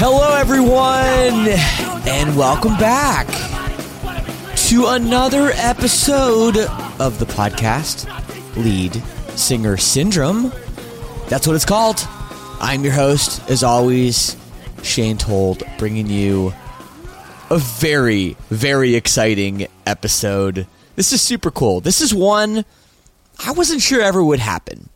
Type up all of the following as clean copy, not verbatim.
Hello, everyone, and welcome back to another episode of the podcast, Lead Singer Syndrome. That's what it's called. I'm your host, as always, Shane Told, bringing you a very, very exciting episode. This is super cool. This is one I wasn't sure ever would happen.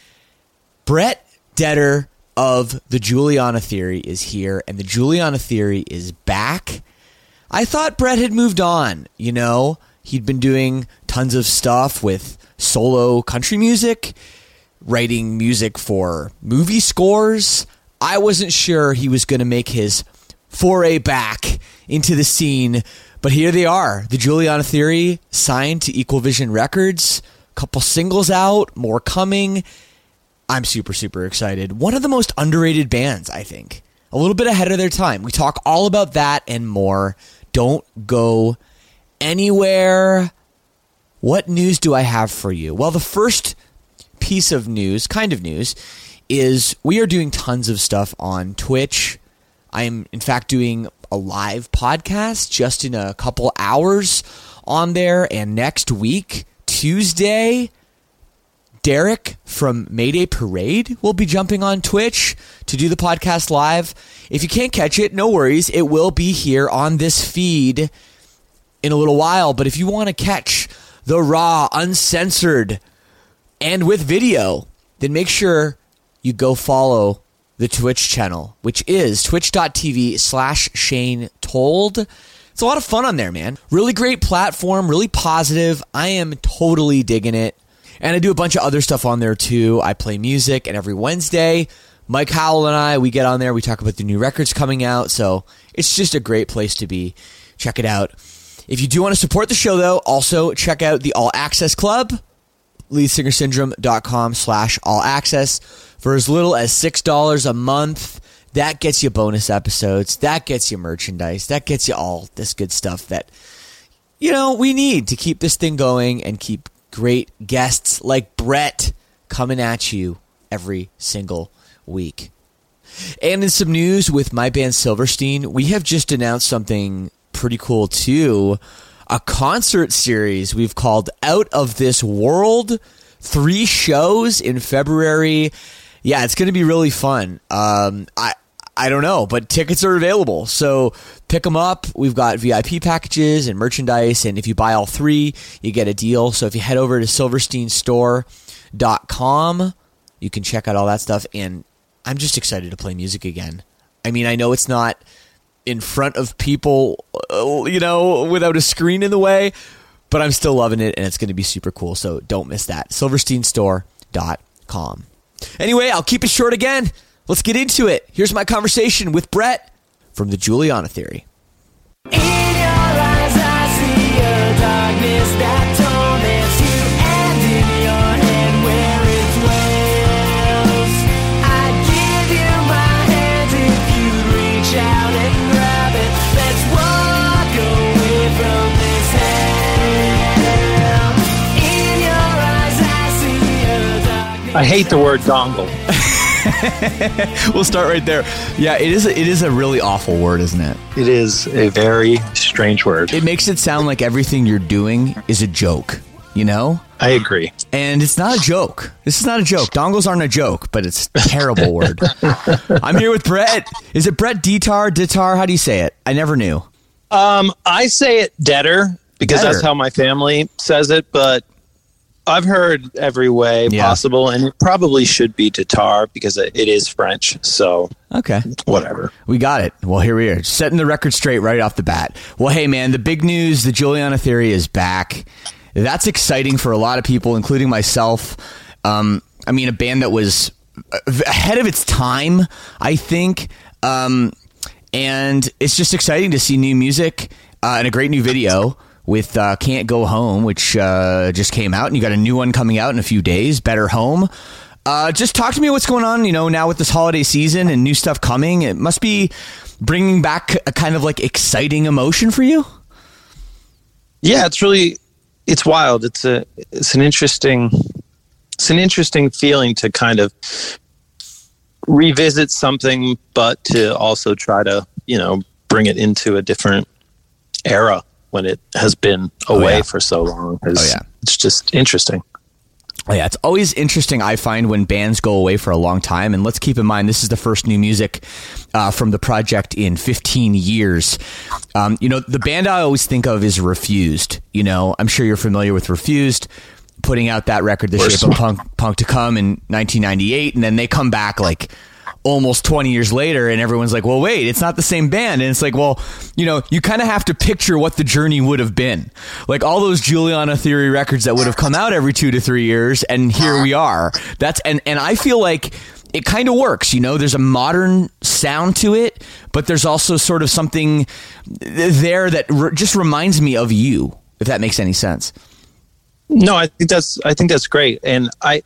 Brett Detter of the Juliana Theory is here, and the Juliana Theory is back. I thought Brett had moved on, you know? He'd been doing tons of stuff with solo country music, writing music for movie scores. I wasn't sure he was going to make his foray back into the scene, but here they are. The Juliana Theory signed to Equal Vision Records, a couple singles out, more coming. I'm super, super excited. One of the most underrated bands, I think. A little bit ahead of their time. We talk all about that and more. Don't go anywhere. What news do I have for you? Well, the first piece of news, kind of news, is we are doing tons of stuff on Twitch. I am, in fact, doing a live podcast just in a couple hours on there. And next week, Tuesday, Derek from Mayday Parade will be jumping on Twitch to do the podcast live. If you can't catch it, no worries. It will be here on this feed in a little while. But if you want to catch the raw, uncensored, and with video, then make sure you go follow the Twitch channel, which is twitch.tv/Shane Told. It's a lot of fun on there, man. Really great platform, really positive. I am totally digging it. And I do a bunch of other stuff on there, too. I play music, and every Wednesday, Mike Howell and I, we get on there. We talk about the new records coming out, so it's just a great place to be. Check it out. If you do want to support the show, though, also check out the All Access Club, leadsingersyndrome.com/all access. For as little as $6 a month, that gets you bonus episodes, that gets you merchandise, that gets you all this good stuff that, you know, we need to keep this thing going and keep great guests like Brett coming at you every single week. And in some news with my band Silverstein, we have just announced something pretty cool too. A concert series we've called Out of This World. 3 shows in February. Yeah, it's going to be really fun. I don't know, but tickets are available. So pick them up. We've got VIP packages and merchandise. And if you buy all 3, you get a deal. So if you head over to silversteinstore.com, you can check out all that stuff. And I'm just excited to play music again. I mean, I know it's not in front of people, you know, without a screen in the way, but I'm still loving it. And it's going to be super cool. So don't miss that. silversteinstore.com. Anyway, I'll keep it short again. Let's get into it. Here's my conversation with Brett from the Juliana Theory. In your eyes, I see a darkness that torments you, and in your head where it dwells. I'd give you my hand if you'd reach out and grab it. Let's walk away from this hell. In your eyes, I see a darkness. I hate the word dongle. We'll start right there. Yeah, it is a really awful word, isn't it? It is a very strange word. It makes it sound like everything you're doing is a joke, you know? I agree. And it's not a joke. This is not a joke. Dongles aren't a joke, but it's a terrible word. I'm here with Brett. Is it Brett Detar? How do you say it? I never knew. I say it Detter because Detter. That's how my family says it, but I've heard every way possible, and it probably should be Tatar because it is French. So, okay, whatever. We got it. Well, here we are, setting the record straight right off the bat. Well, hey, man, the big news, the Juliana Theory is back. That's exciting for a lot of people, including myself. I mean, a band that was ahead of its time, I think. And it's just exciting to see new music and a great new video with Can't Go Home, which just came out, and you got a new one coming out in a few days, Better Home. Just talk to me what's going on, you know, now with this holiday season and new stuff coming. It must be bringing back a kind of like exciting emotion for you. Yeah, it's wild. It's an interesting feeling to kind of revisit something, but to also try to, bring it into a different era when it has been away for so long. It's just interesting. Oh, yeah, it's always interesting, I find, when bands go away for a long time. And let's keep in mind, this is the first new music from the project in 15 years. The band I always think of is Refused. I'm sure you're familiar with Refused, putting out that record, The Shape of Punk to Come, in 1998. And then they come back like almost 20 years later, and everyone's like, well, wait, it's not the same band. And it's like, well, you kind of have to picture what the journey would have been. Like all those Juliana Theory records that would have come out every 2 to 3 years, and here we are. And I feel like it kind of works. There's a modern sound to it, but there's also sort of something there that just reminds me of you, if that makes any sense. No, I think that's great. And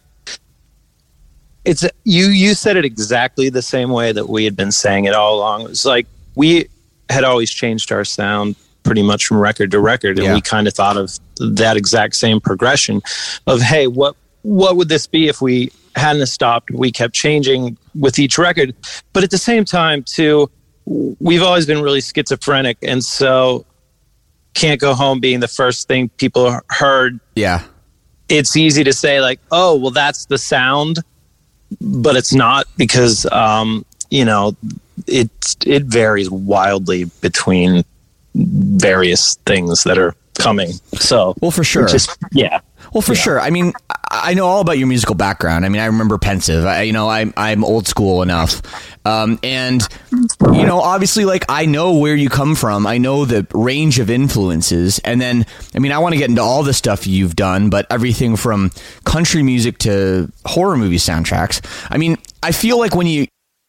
it's you said it exactly the same way that we had been saying it all along. It was like we had always changed our sound pretty much from record to record, and we kind of thought of that exact same progression of, hey, what would this be if we hadn't stopped? We kept changing with each record, but at the same time too, we've always been really schizophrenic, and so Can't Go Home being the first thing people heard. Yeah, it's easy to say like, oh, well, that's the sound. But it's not, because it varies wildly between various things that are coming. So, well, for sure, sure. I mean, I know all about your musical background. I mean, I remember Pensive. I'm old school enough, and obviously, like, I know where you come from. I know the range of influences, and then, I mean, I want to get into all the stuff you've done, but everything from country music to horror movie soundtracks. I mean, I feel like when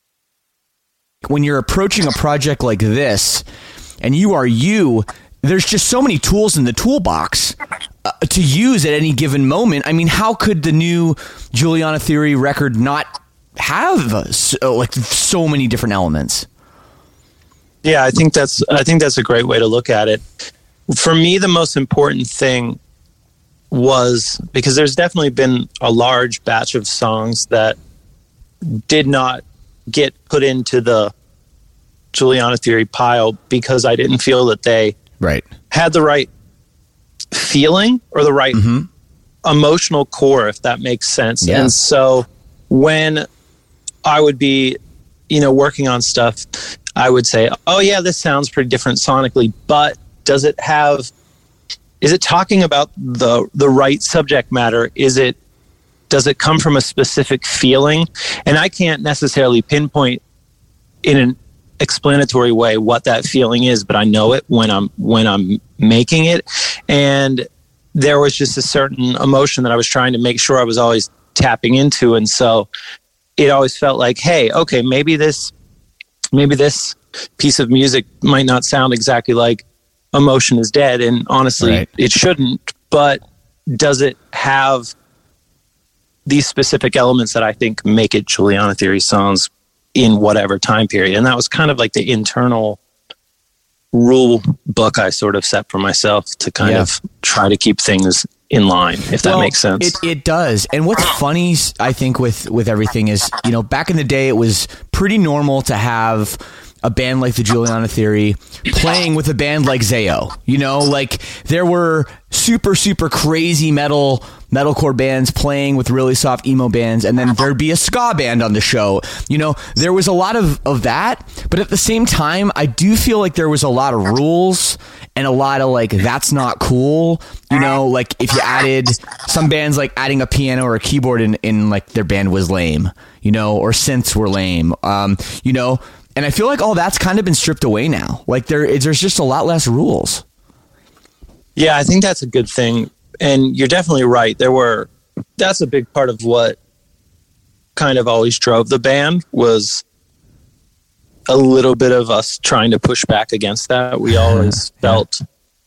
you're approaching a project like this, and you are you, there's just so many tools in the toolbox to use at any given moment. I mean, how could the new Juliana Theory record not have so many different elements? Yeah, I think that's a great way to look at it. For me, the most important thing was, because there's definitely been a large batch of songs that did not get put into the Juliana Theory pile because I didn't feel that they had the right feeling or the right emotional core, if that makes sense. Yeah. And so when I would be, working on stuff, I would say, oh yeah, this sounds pretty different sonically, but is it talking about the right subject matter? Does it come from a specific feeling? And I can't necessarily pinpoint in an explanatory way what that feeling is, but I know it when I'm making it. And there was just a certain emotion that I was trying to make sure I was always tapping into. And so it always felt like, hey, okay, maybe this piece of music might not sound exactly like Emotion is Dead, and honestly, it shouldn't, but does it have these specific elements that I think make it Juliana Theory songs in whatever time period? And that was kind of like the internal rule book I sort of set for myself to kind of try to keep things in line, if that makes sense. It does. And what's funny, I think, with everything is, back in the day, it was pretty normal to have a band like the Juliana Theory playing with a band like Zayo. Like there were super, super crazy metalcore bands playing with really soft emo bands, and then there'd be a ska band on the show. There was a lot of that, but at the same time, I do feel like there was a lot of rules and a lot of like, that's not cool. Like if you added some bands, like adding a piano or a keyboard in like their band was lame, or synths were lame, and I feel like all that's kind of been stripped away now. Like there's just a lot less rules. Yeah, I think that's a good thing. And you're definitely right. That's a big part of what kind of always drove the band, was a little bit of us trying to push back against that. We always felt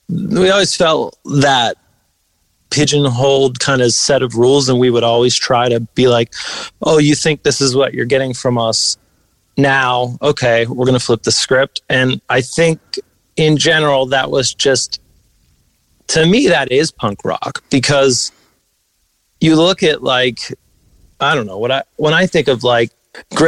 that pigeonholed kind of set of rules, and we would always try to be like, oh, you think this is what you're getting from us now? Okay, we're going to flip the script. And I think in general, that was just, to me, that is punk rock, because you look at, like, I don't know, when I think of like great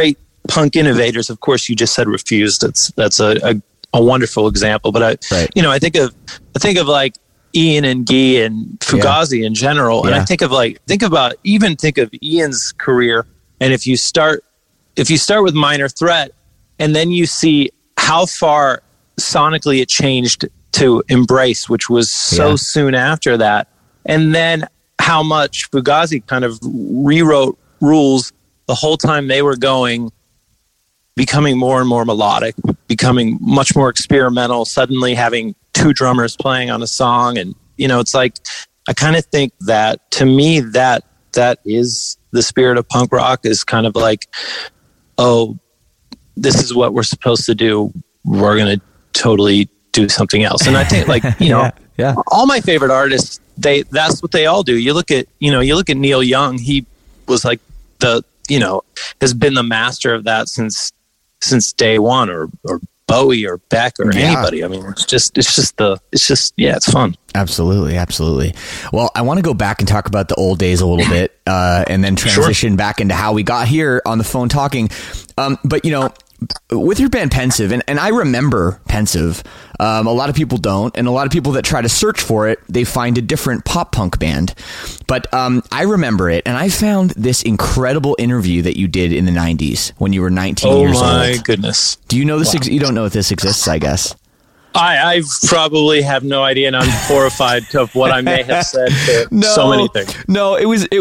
punk innovators, of course, you just said Refused. That's a wonderful example. But I think of like Ian and Guy and Fugazi in general, and I think of Ian's career. And if you start with Minor Threat, and then you see how far sonically it changed to Embrace, which was so soon after that, and then how much Fugazi kind of rewrote rules the whole time they were going, becoming more and more melodic, becoming much more experimental, suddenly having two drummers playing on a song. And, it's like, I kind of think that, to me, that is the spirit of punk rock, is kind of like, oh, this is what we're supposed to do. We're going to totally do something else. And I think, like, all my favorite artists, that's what they all do. You look at Neil Young. He was like has been the master of that since day one, or Bowie or Beck or anybody. I mean, it's fun. Absolutely. Well, I want to go back and talk about the old days a little bit, and then transition back into how we got here on the phone talking. But with your band Pensive, and I remember Pensive, a lot of people don't, and a lot of people that try to search for it, they find a different pop punk band. But I remember it, and I found this incredible interview that you did in the 90s when you were 19 years old. Oh my goodness. Do you know this? You don't know if this exists, I guess. I probably have no idea, and I'm horrified of what I may have said to so many things. No, it was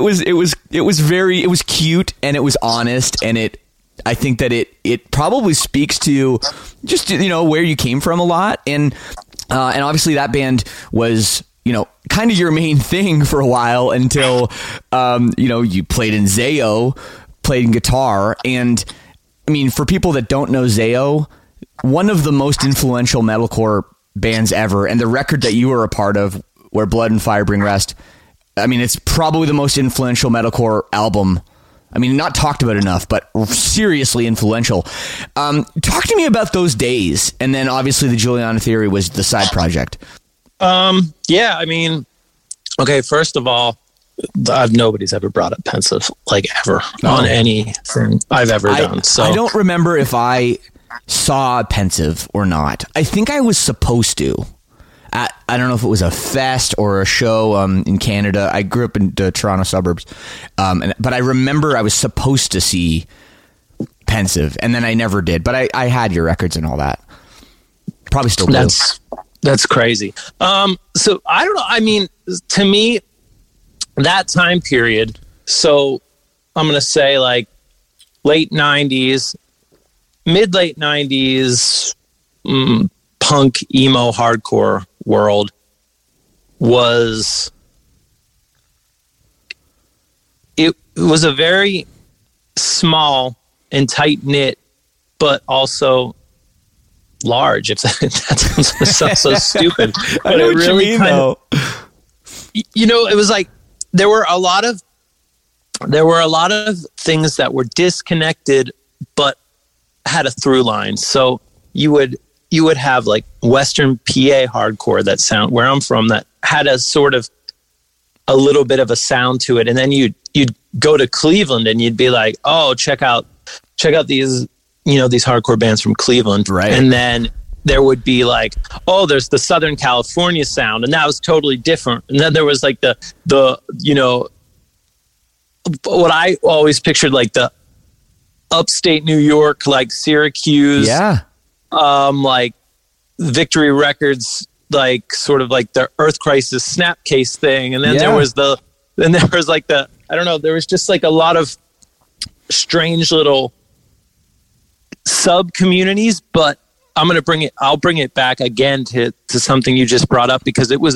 cute, and it was honest, and I think that it probably speaks to just, where you came from a lot. And obviously that band was, kind of your main thing for a while until, you played in Zayo, played in guitar. And I mean, for people that don't know Zayo, one of the most influential metalcore bands ever. And the record that you were a part of, Where Blood and Fire Bring Rest, I mean, it's probably the most influential metalcore album. I mean, not talked about enough, but seriously influential. Talk to me about those days. And then obviously the Juliana Theory was the side project. Yeah, I mean, okay, first of all, nobody's ever brought up Pensive, like, ever, on anything I've ever done. So I don't remember if I saw Pensive or not. I think I was supposed to. I don't know if it was a fest or a show in Canada. I grew up in the Toronto suburbs, but I remember I was supposed to see Pensive, and then I never did. But I had your records and all that. Probably still do. That's crazy. So I don't know. I mean, to me, that time period. So I'm going to say like late 90s, mid-late 90s, punk, emo, hardcore world was a very small and tight-knit, but also large, if that sounds so stupid. But I know what you mean, though. It was like there were a lot of things that were disconnected but had a through line. So you would have like Western PA hardcore, that sound where I'm from, that had a sort of a little bit of a sound to it, and then you'd go to Cleveland and you'd be like, oh, check out these these hardcore bands from Cleveland, right? And then there would be like, oh, there's the Southern California sound, and that was totally different. And then there was like the what I always pictured, like the upstate New York, like Syracuse, like Victory Records, like sort of like the Earth Crisis Snapcase thing. And then there was like the, I don't know, there was just like a lot of strange little sub communities. But I'll bring it back again to something you just brought up, because it was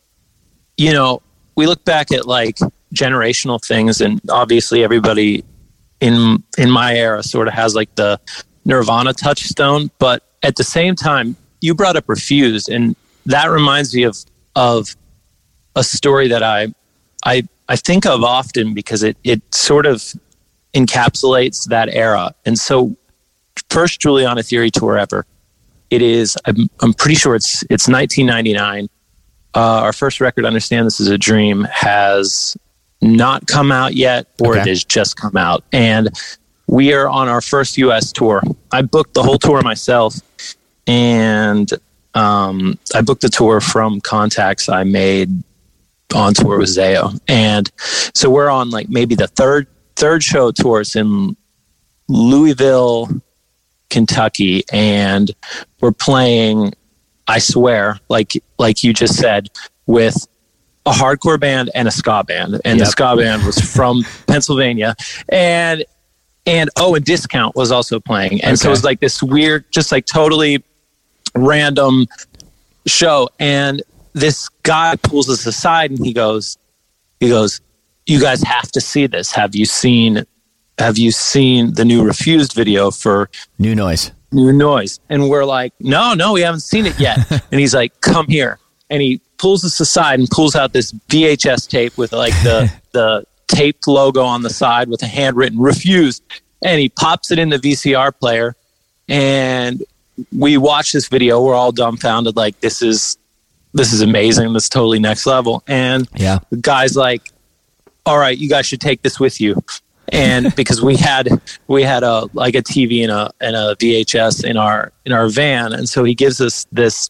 we look back at like generational things, and obviously everybody in my era sort of has like the Nirvana touchstone, but at the same time, you brought up Refused, and that reminds me of a story that I think of often, because it sort of encapsulates that era. And so, first Juliana Theory tour ever. It is, I'm pretty sure it's 1999. Our first record, Understand This Is a Dream, has not come out yet, or it has just come out. And we are on our first U.S. tour. I booked the whole tour myself, and I booked the tour from contacts I made on tour with Zayo. And so we're on like maybe the third show tour. It's in Louisville, Kentucky, and we're playing, I swear, like you just said, with a hardcore band and a ska band, and the ska band was from Pennsylvania, and Discount was also playing, and so it was like this weird, just like totally random show, and this guy pulls us aside and he goes, "You guys have to see this. Have you seen the new Refused video for New Noise?" And we're like, no, we haven't seen it yet. And he's like, "Come here." And he pulls us aside and pulls out this VHS tape with like the taped logo on the side with a handwritten Refused. And he pops it in the VCR player. And we watch this video. We're all dumbfounded. Like, this is amazing. This is totally next level. And the guy's like, "All right, you guys should take this with you." And because we had a TV and a VHS in our van, and so he gives us this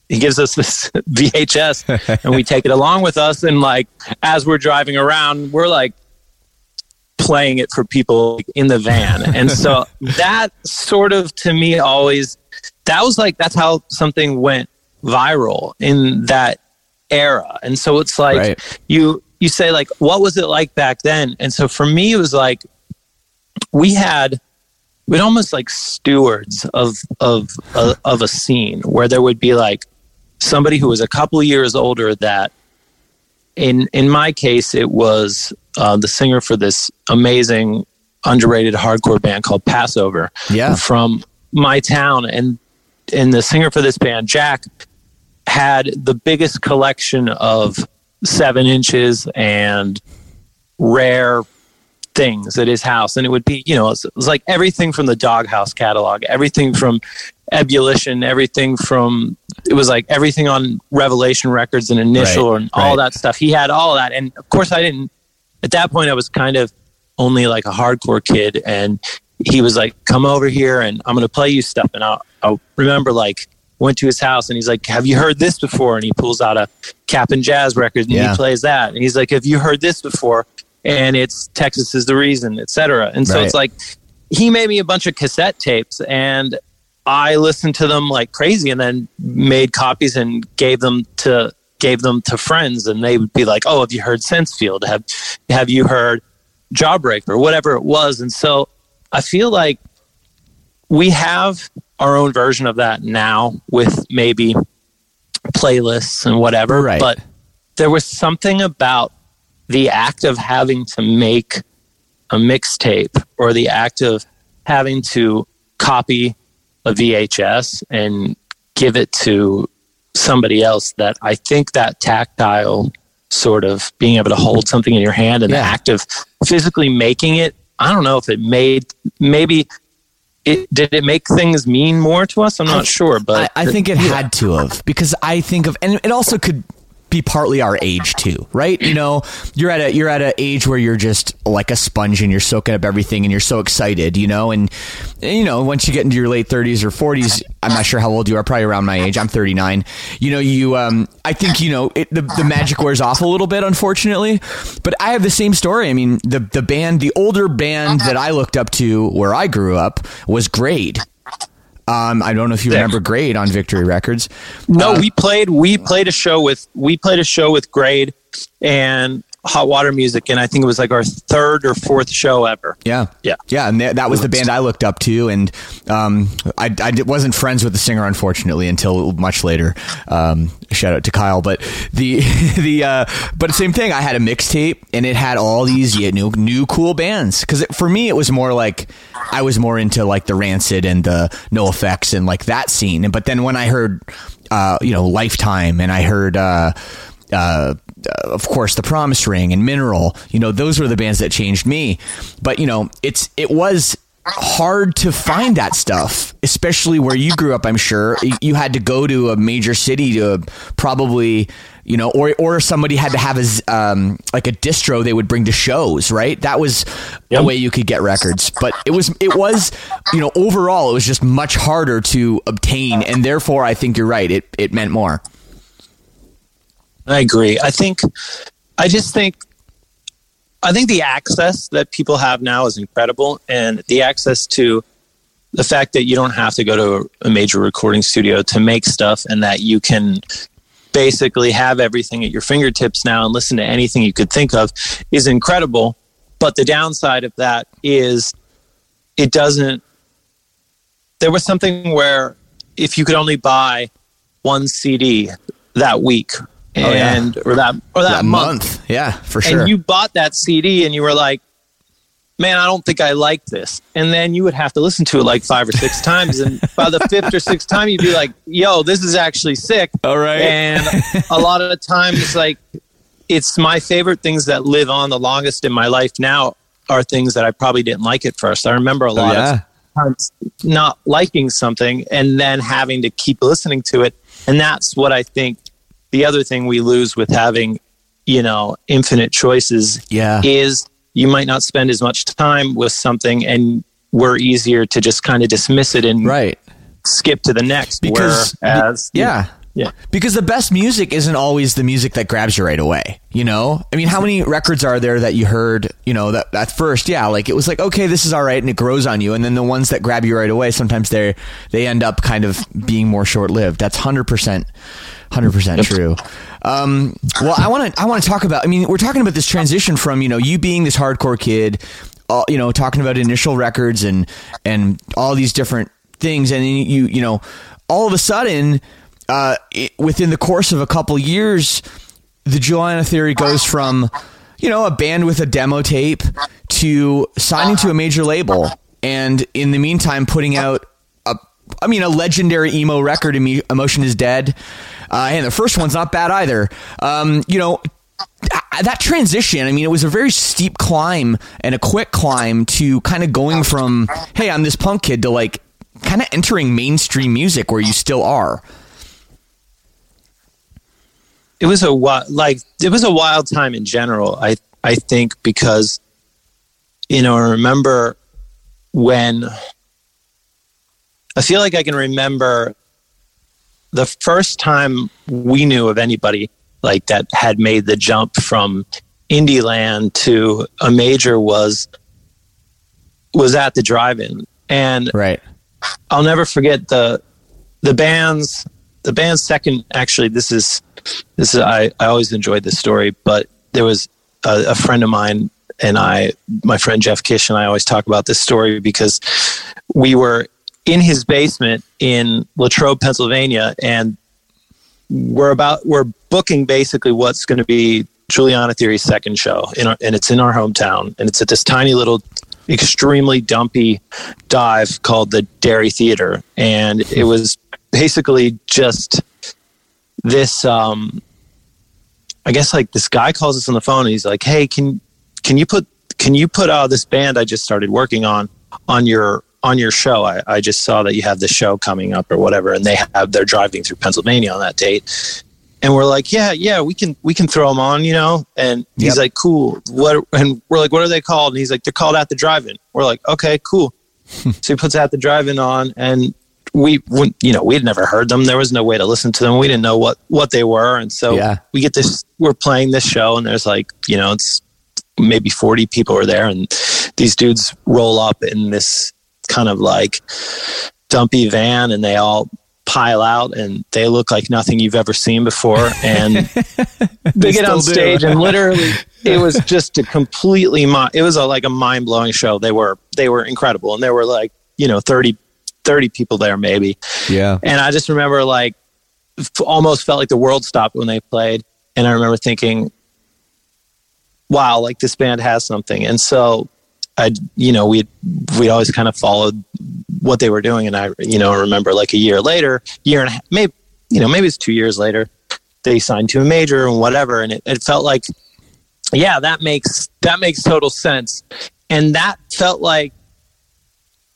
VHS, and we take it along with us. And like as we're driving around, we're like playing it for people in the van. And so that sort of, to me, always, that's how something went viral in that era. And so it's like you say, like, what was it like back then? And so for me, it was like we'd almost like stewards of a scene where there would be like somebody who was a couple of years older that, in my case, it was the singer for this amazing underrated hardcore band called Passover from my town. And the singer for this band, Jack, had the biggest collection of 7 inches and rare things at his house. And it would be, it was like everything from the Doghouse catalog, everything from Ebullition, it was like everything on Revelation Records and Initial and all that stuff. He had all that. And of course at that point I was kind of only like a hardcore kid, and he was like, "Come over here and I'm going to play you stuff." And I'll remember, like, went to his house and he's like, "Have you heard this before?" And he pulls out a Cap'n Jazz record and he plays that. And he's like, "Have you heard this before?" And it's Texas Is the Reason, etc. And so it's like, he made me a bunch of cassette tapes and I listened to them like crazy, and then made copies and gave them to friends, and they would be like, "Oh, have you heard Sensefield? Have you heard Jawbreaker?" or whatever it was. And so I feel like we have our own version of that now with maybe playlists and whatever, but there was something about the act of having to make a mixtape, or the act of having to copy a VHS and give it to somebody else, that I think that tactile sort of being able to hold something in your hand and the act of physically making it, I don't know if it did it make things mean more to us? I'm not sure, but I think it had to have, because I think of, and it also could be partly our age too, right? You're at a age where you're just like a sponge and you're soaking up everything and you're so excited, and once you get into your late 30s or 40s, I'm not sure how old you are, probably around my age. I'm 39. I think, the magic wears off a little bit, unfortunately, but I have the same story. I mean, the older band that I looked up to where I grew up was Grade. I don't know if you remember Grade on Victory Records. No, we played a show with Grade and Hot Water Music, and I think it was like our 3rd or 4th show ever. Yeah. And that was the band I looked up to, and I wasn't friends with the singer, unfortunately, until much later. Shout out to Kyle, but but same thing. I had a mixtape, and it had all these new cool bands. Because for me, it was more like I was more into like the Rancid and the NoFX and like that scene. But then when I heard Lifetime, and I heard of course The Promise Ring and Mineral, those were the bands that changed me. But it was hard to find that stuff, especially where you grew up. I'm sure you had to go to a major city to probably, you know, or somebody had to have like a distro they would bring to shows, right? That was a way you could get records. But it was, you know, overall, it was just much harder to obtain. And therefore, I think you're right. It meant more. I agree. I think the access that people have now is incredible, and the access to the fact that you don't have to go to a major recording studio to make stuff, and that you can basically have everything at your fingertips now and listen to anything you could think of is incredible. But the downside of that is there was something where if you could only buy one CD that week, or that month. Yeah, for sure. And you bought that CD and you were like, man, I don't think I like this. And then you would have to listen to it like 5 or 6 times. And by the 5th or 6th time, you'd be like, yo, this is actually sick. All right. And a lot of the times, like, it's my favorite things that live on the longest in my life now are things that I probably didn't like at first. I remember a lot of times not liking something and then having to keep listening to it. And that's what I think the other thing we lose with having, you know, infinite choices is you might not spend as much time with something, and we're easier to just kind of dismiss it and skip to the next. Because because the best music isn't always the music that grabs you right away. You know, I mean, how many records are there that you heard, you know, that at first, like it was like, okay, this is all right, and it grows on you, and then the ones that grab you right away, sometimes they end up kind of being more short lived. That's 100% true. Well, I want to talk about, I mean, we're talking about this transition from, you know, you being this hardcore kid, you know, talking about initial records and all these different things. And then you know, all of a sudden, within the course of a couple years, the Juliana Theory goes from, you know, a band with a demo tape to signing to a major label. And in the meantime, putting out a legendary emo record, Emotion is Dead. And the first one's not bad either. You know, that transition, I mean, it was a very steep climb and a quick climb to kind of going from, hey, I'm this punk kid, to like kind of entering mainstream music where you still are. It was a wild time in general. I think because, you know, I remember when I feel like I can remember the first time we knew of anybody like that had made the jump from indie land to a major was at the drive-in. And I'll never forget the band's second, actually, this is I always enjoyed this story, but there was a friend of mine and my friend Jeff Kish and I always talk about this story because we were in his basement in Latrobe, Pennsylvania, and we're booking basically what's going to be Juliana Theory's second show, and it's in our hometown, and it's at this tiny little, extremely dumpy dive called the Dairy Theater, and it was basically just this. I guess like this guy calls us on the phone, and he's like, "Hey, can you put this band I just started working on your show? I just saw that you have this show coming up or whatever, and they're driving through Pennsylvania on that date." And we're like, yeah, we can throw them on, you know? And he's like, cool. And we're like, what are they called? And he's like, they're called At the Drive-In. We're like, okay, cool. So he puts At the Drive-In on, and we'd never heard them. There was no way to listen to them. We didn't know what they were. And so we get this, we're playing this show, and there's like, you know, it's maybe 40 people are there, and these dudes roll up in this kind of like dumpy van, and they all pile out, and they look like nothing you've ever seen before. And they get on stage, and literally it was just a completely, it was like a mind blowing show. They were incredible. And there were like, you know, 30 people there maybe. Yeah. And I just remember like almost felt like the world stopped when they played. And I remember thinking, wow, like this band has something. And so we'd always kind of followed what they were doing. And I remember like a year and a half, maybe it's 2 years later, they signed to a major and whatever. And it felt like, yeah, that makes total sense. And that felt like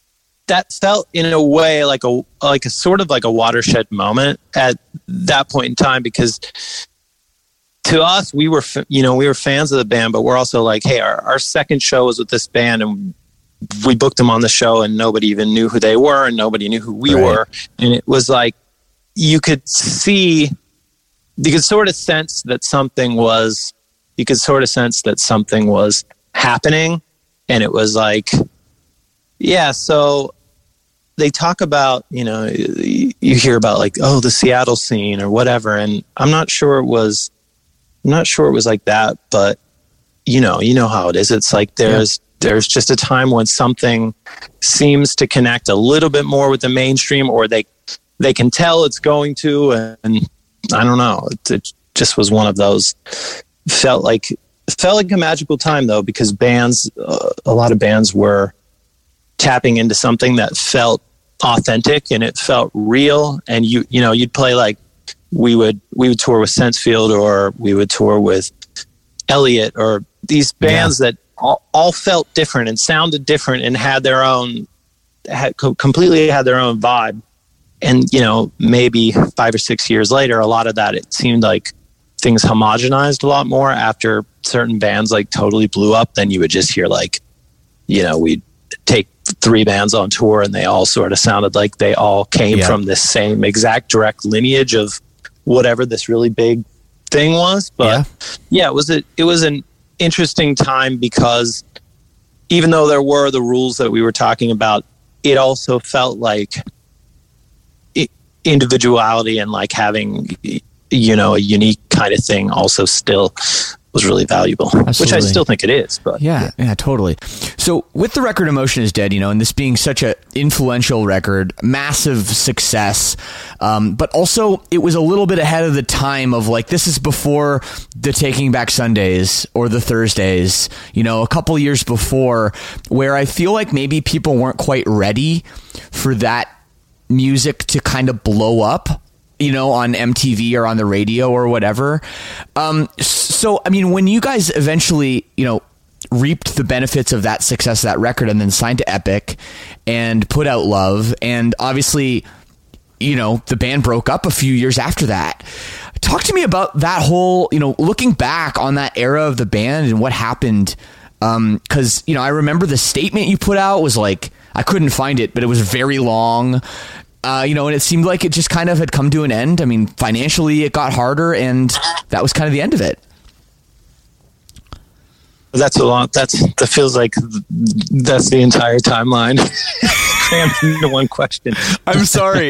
that felt in a way like a sort of like a watershed moment at that point in time, because to us, we were fans of the band, but we're also like, hey, our second show was with this band, and we booked them on the show, and nobody even knew who they were, and nobody knew who we were. And it was like, you could sort of sense that something was happening. And it was like, yeah, so they talk about, you hear about like, oh, the Seattle scene or whatever. And I'm not sure it was like that, but you know how it is. It's like there's just a time when something seems to connect a little bit more with the mainstream, or they can tell it's going to, and I don't know. It just was one of those. Felt like a magical time though, because a lot of bands were tapping into something that felt authentic and it felt real. And you'd play, like we would tour with Sensefield, or we would tour with Elliott, or these bands that all felt different and sounded different and had their own vibe. And maybe 5 or 6 years later, a lot of that, it seemed like things homogenized a lot more after certain bands like totally blew up. Then you would just hear like, we'd take 3 bands on tour and they all sort of sounded like they all came from this same exact direct lineage of whatever this really big thing was. But it was an interesting time, because even though there were the rules that we were talking about, it also felt like individuality and like having a unique kind of thing also still was really valuable. Absolutely. Which I still think it is. But yeah, totally. So with the record Emotion Is Dead, and this being such an influential record, massive success, but also it was a little bit ahead of the time of like, this is before the Taking Back Sundays or the Thursdays, a couple years before, where I feel like maybe people weren't quite ready for that music to kind of blow up, on MTV or on the radio or whatever. So, I mean, when you guys eventually, reaped the benefits of that success of that record and then signed to Epic and put out Love, and obviously, the band broke up a few years after that. Talk to me about that whole, looking back on that era of the band and what happened. 'Cause, I remember the statement you put out was like, I couldn't find it, but it was very long. And it seemed like it just kind of had come to an end. I mean, financially it got harder, and that was kind of the end of it. That feels like that's the entire timeline. Crammed into one question. I'm sorry.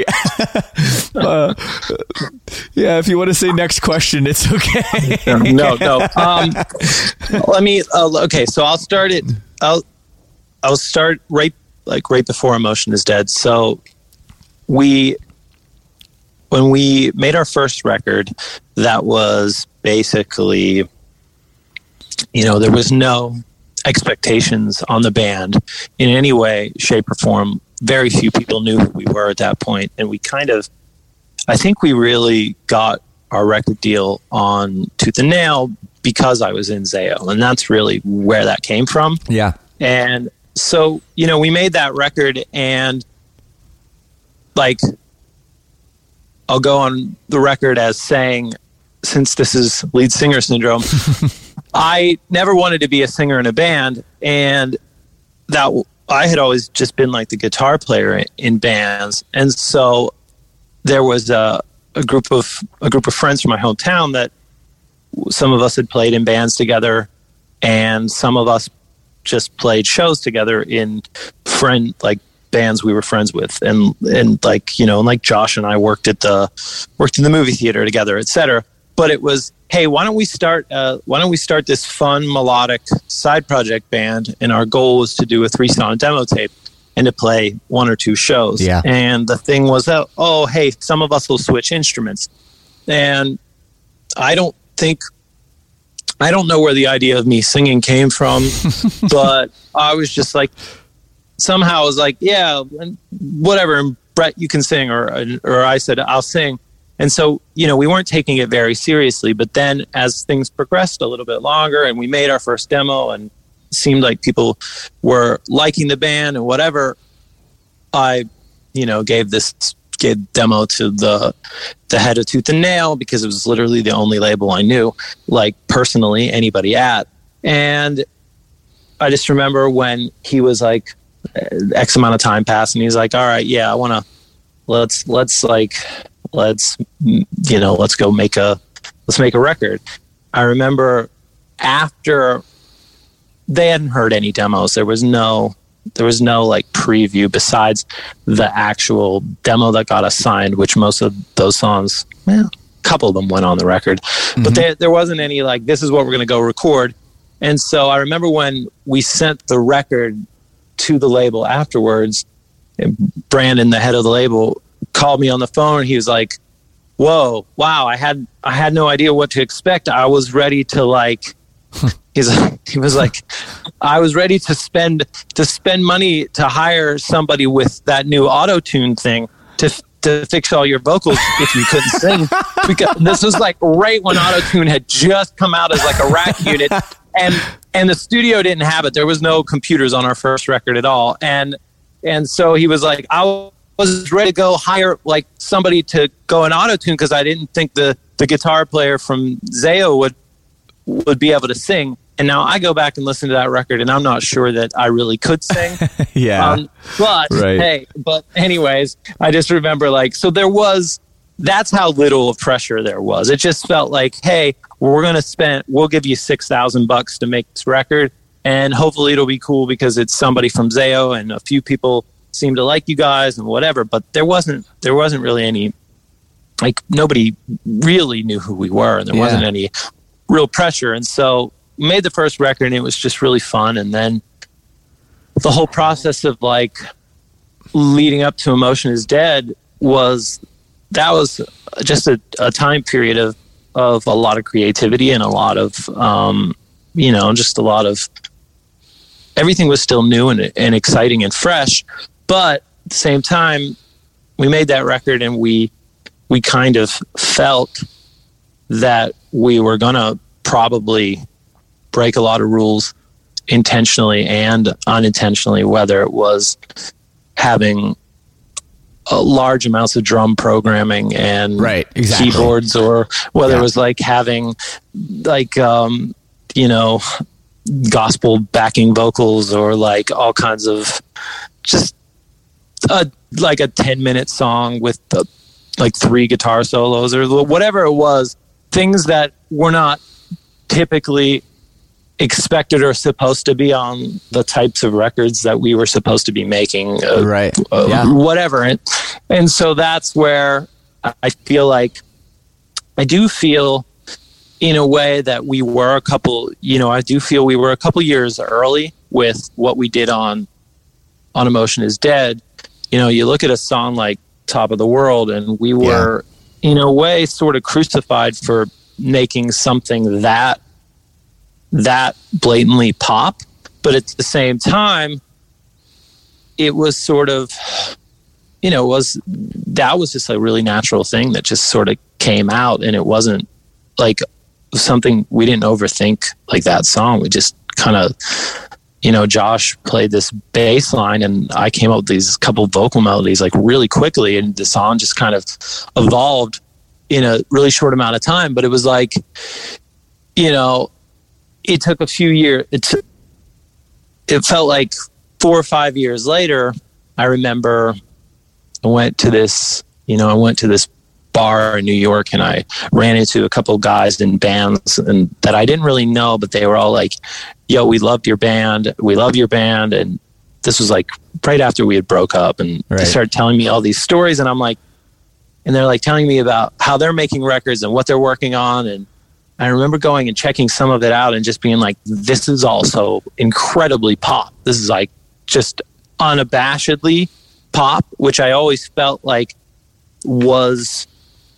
If you want to say next question, it's okay. No. Let me. Okay, so I'll start it. I'll start right before Emotion Is Dead. So when we made our first record, that was basically, there was no expectations on the band in any way, shape, or form. Very few people knew who we were at that point. And I think we really got our record deal on Tooth and Nail because I was in Zayo. And that's really where that came from. Yeah. And so, we made that record, and like, I'll go on the record as saying, since this is lead singer syndrome, I never wanted to be a singer in a band, and that I had always just been like the guitar player in bands. And so there was a group of friends from my hometown that some of us had played in bands together, and some of us just played shows together in bands we were friends with, and like Josh and I worked in the movie theater together, etc. But it was, hey, why don't we start this fun melodic side project band? And our goal was to do a 3-song demo tape and to play 1 or 2 shows. Yeah. And the thing was that, oh, hey, some of us will switch instruments. And I don't know where the idea of me singing came from, but I was just like, somehow I was like, yeah, whatever. And Brett, you can sing, or I said, I'll sing. And so, we weren't taking it very seriously, but then as things progressed a little bit longer and we made our first demo and it seemed like people were liking the band and whatever, I, gave demo to the head of Tooth and Nail because it was literally the only label I knew, like personally, anybody at. And I just remember when he was like, X amount of time passed, and he's like, all right, yeah, I want to, let's go make a record. I remember after they hadn't heard any demos, there was no like preview besides the actual demo that got us signed, which most of those songs, a couple of them went on the record, but there wasn't any like, this is what we're going to go record. And so I remember when we sent the record to the label afterwards, and Brandon, the head of the label, called me on the phone, and he was like, whoa, wow, I had no idea what to expect. I was ready to like, he was like, I was ready to spend money to hire somebody with that new auto-tune thing to fix all your vocals if you couldn't sing. Because this was like right when auto-tune had just come out as like a rack unit, and the studio didn't have it. There was no computers on our first record at all. And so he was like, I was ready to go hire like somebody to go and auto-tune because I didn't think the guitar player from Zayo would be able to sing. And now I go back and listen to that record, and I'm not sure that I really could sing. But anyways, I just remember like, so that's how little of pressure there was. It just felt like, hey, we'll give you $6,000 to make this record, and hopefully it'll be cool because it's somebody from Zayo and a few people seem to like you guys and whatever. But there wasn't really any, like, nobody really knew who we were, and there wasn't any real pressure. And so we made the first record, and it was just really fun. And then the whole process of like leading up to Emotion Is Dead was just a time period of a lot of creativity and a lot of just a lot of, everything was still new and exciting and fresh. But at the same time, we made that record, and we kind of felt that we were gonna probably break a lot of rules intentionally and unintentionally, whether it was having large amounts of drum programming and keyboards, or whether it was like having like gospel backing vocals, or like all kinds of just like a 10-minute song with like 3 guitar solos, or whatever it was, things that were not typically expected or supposed to be on the types of records that we were supposed to be making, whatever. And so that's where I feel like, I do feel in a way that we were a couple years early with what we did on Emotion Is Dead. You look at a song like Top of the World, and we were in a way sort of crucified for making something that blatantly pop, but at the same time, it was sort of, that was just a really natural thing that just sort of came out, and it wasn't like something we didn't overthink, like that song. We just kind of, Josh played this bass line, and I came up with these couple vocal melodies like really quickly, and the song just kind of evolved in a really short amount of time. But it was like, it took a few years. It felt like 4 or 5 years later, I remember I went to this bar in New York, and I ran into a couple of guys in bands and that I didn't really know, but they were all like, yo, we loved your band. We love your band. And this was like right after we had broke up, and they started telling me all these stories, and I'm like, and they're like telling me about how they're making records and what they're working on. And I remember going and checking some of it out and just being like, this is also incredibly pop. This is like just unabashedly pop, which I always felt like was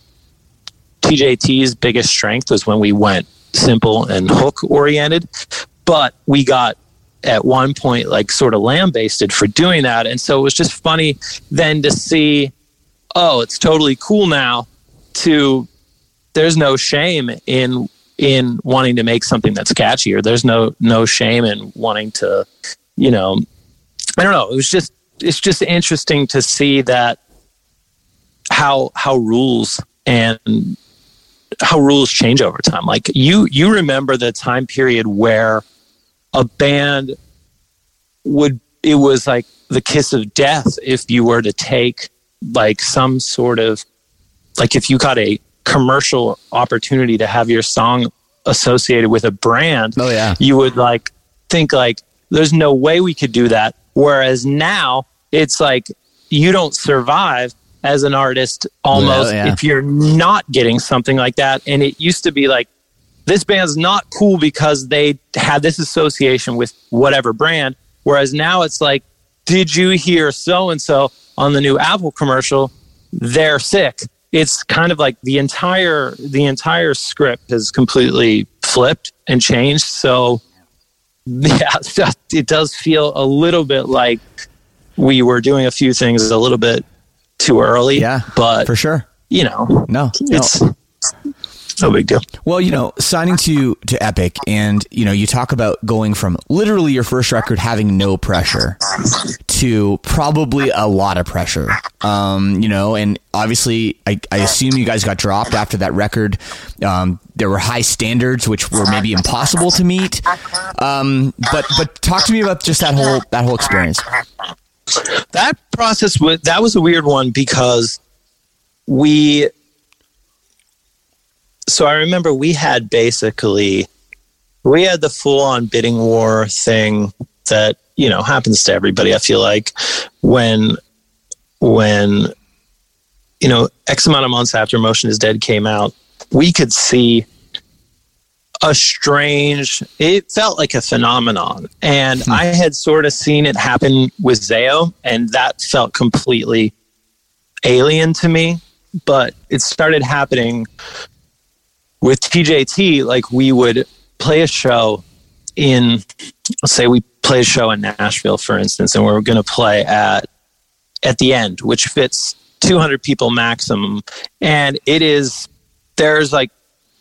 TJT's biggest strength, was when we went simple and hook oriented. But we got at one point like sort of lambasted for doing that. And so it was just funny then to see, oh, it's totally cool now there's no shame in wanting to make something that's catchy, or there's no shame in wanting to, I don't know. It was just it's just interesting to see that how rules change over time. Like you remember the time period where a band it was like the kiss of death if you were to take like some sort of, like if you got a commercial opportunity to have your song associated with a brand, you would like think like there's no way we could do that. Whereas now it's like you don't survive as an artist almost if you're not getting something like that. And it used to be like, this band's not cool because they had this association with whatever brand. Whereas now it's like, did you hear so-and-so on the new Apple commercial? They're sick. It's kind of like the entire script has completely flipped and changed. So yeah, it does feel a little bit like we were doing a few things a little bit too early. Yeah, but for sure. It's no big deal. Well, signing to Epic, and you talk about going from literally your first record having no pressure to probably a lot of pressure. And obviously I assume you guys got dropped after that record. There were high standards which were maybe impossible to meet. But talk to me about just that whole experience. That process was a weird one because so I remember we had the full on bidding war thing that, happens to everybody. I feel like when X amount of months after Motion is Dead came out, we could see it felt like a phenomenon. And I had sort of seen it happen with Zayo, and that felt completely alien to me. But it started happening with TJT. Like we would play a show let's say we play a show in Nashville, for instance, and we're going to play at the End, which fits 200 people maximum. And there's like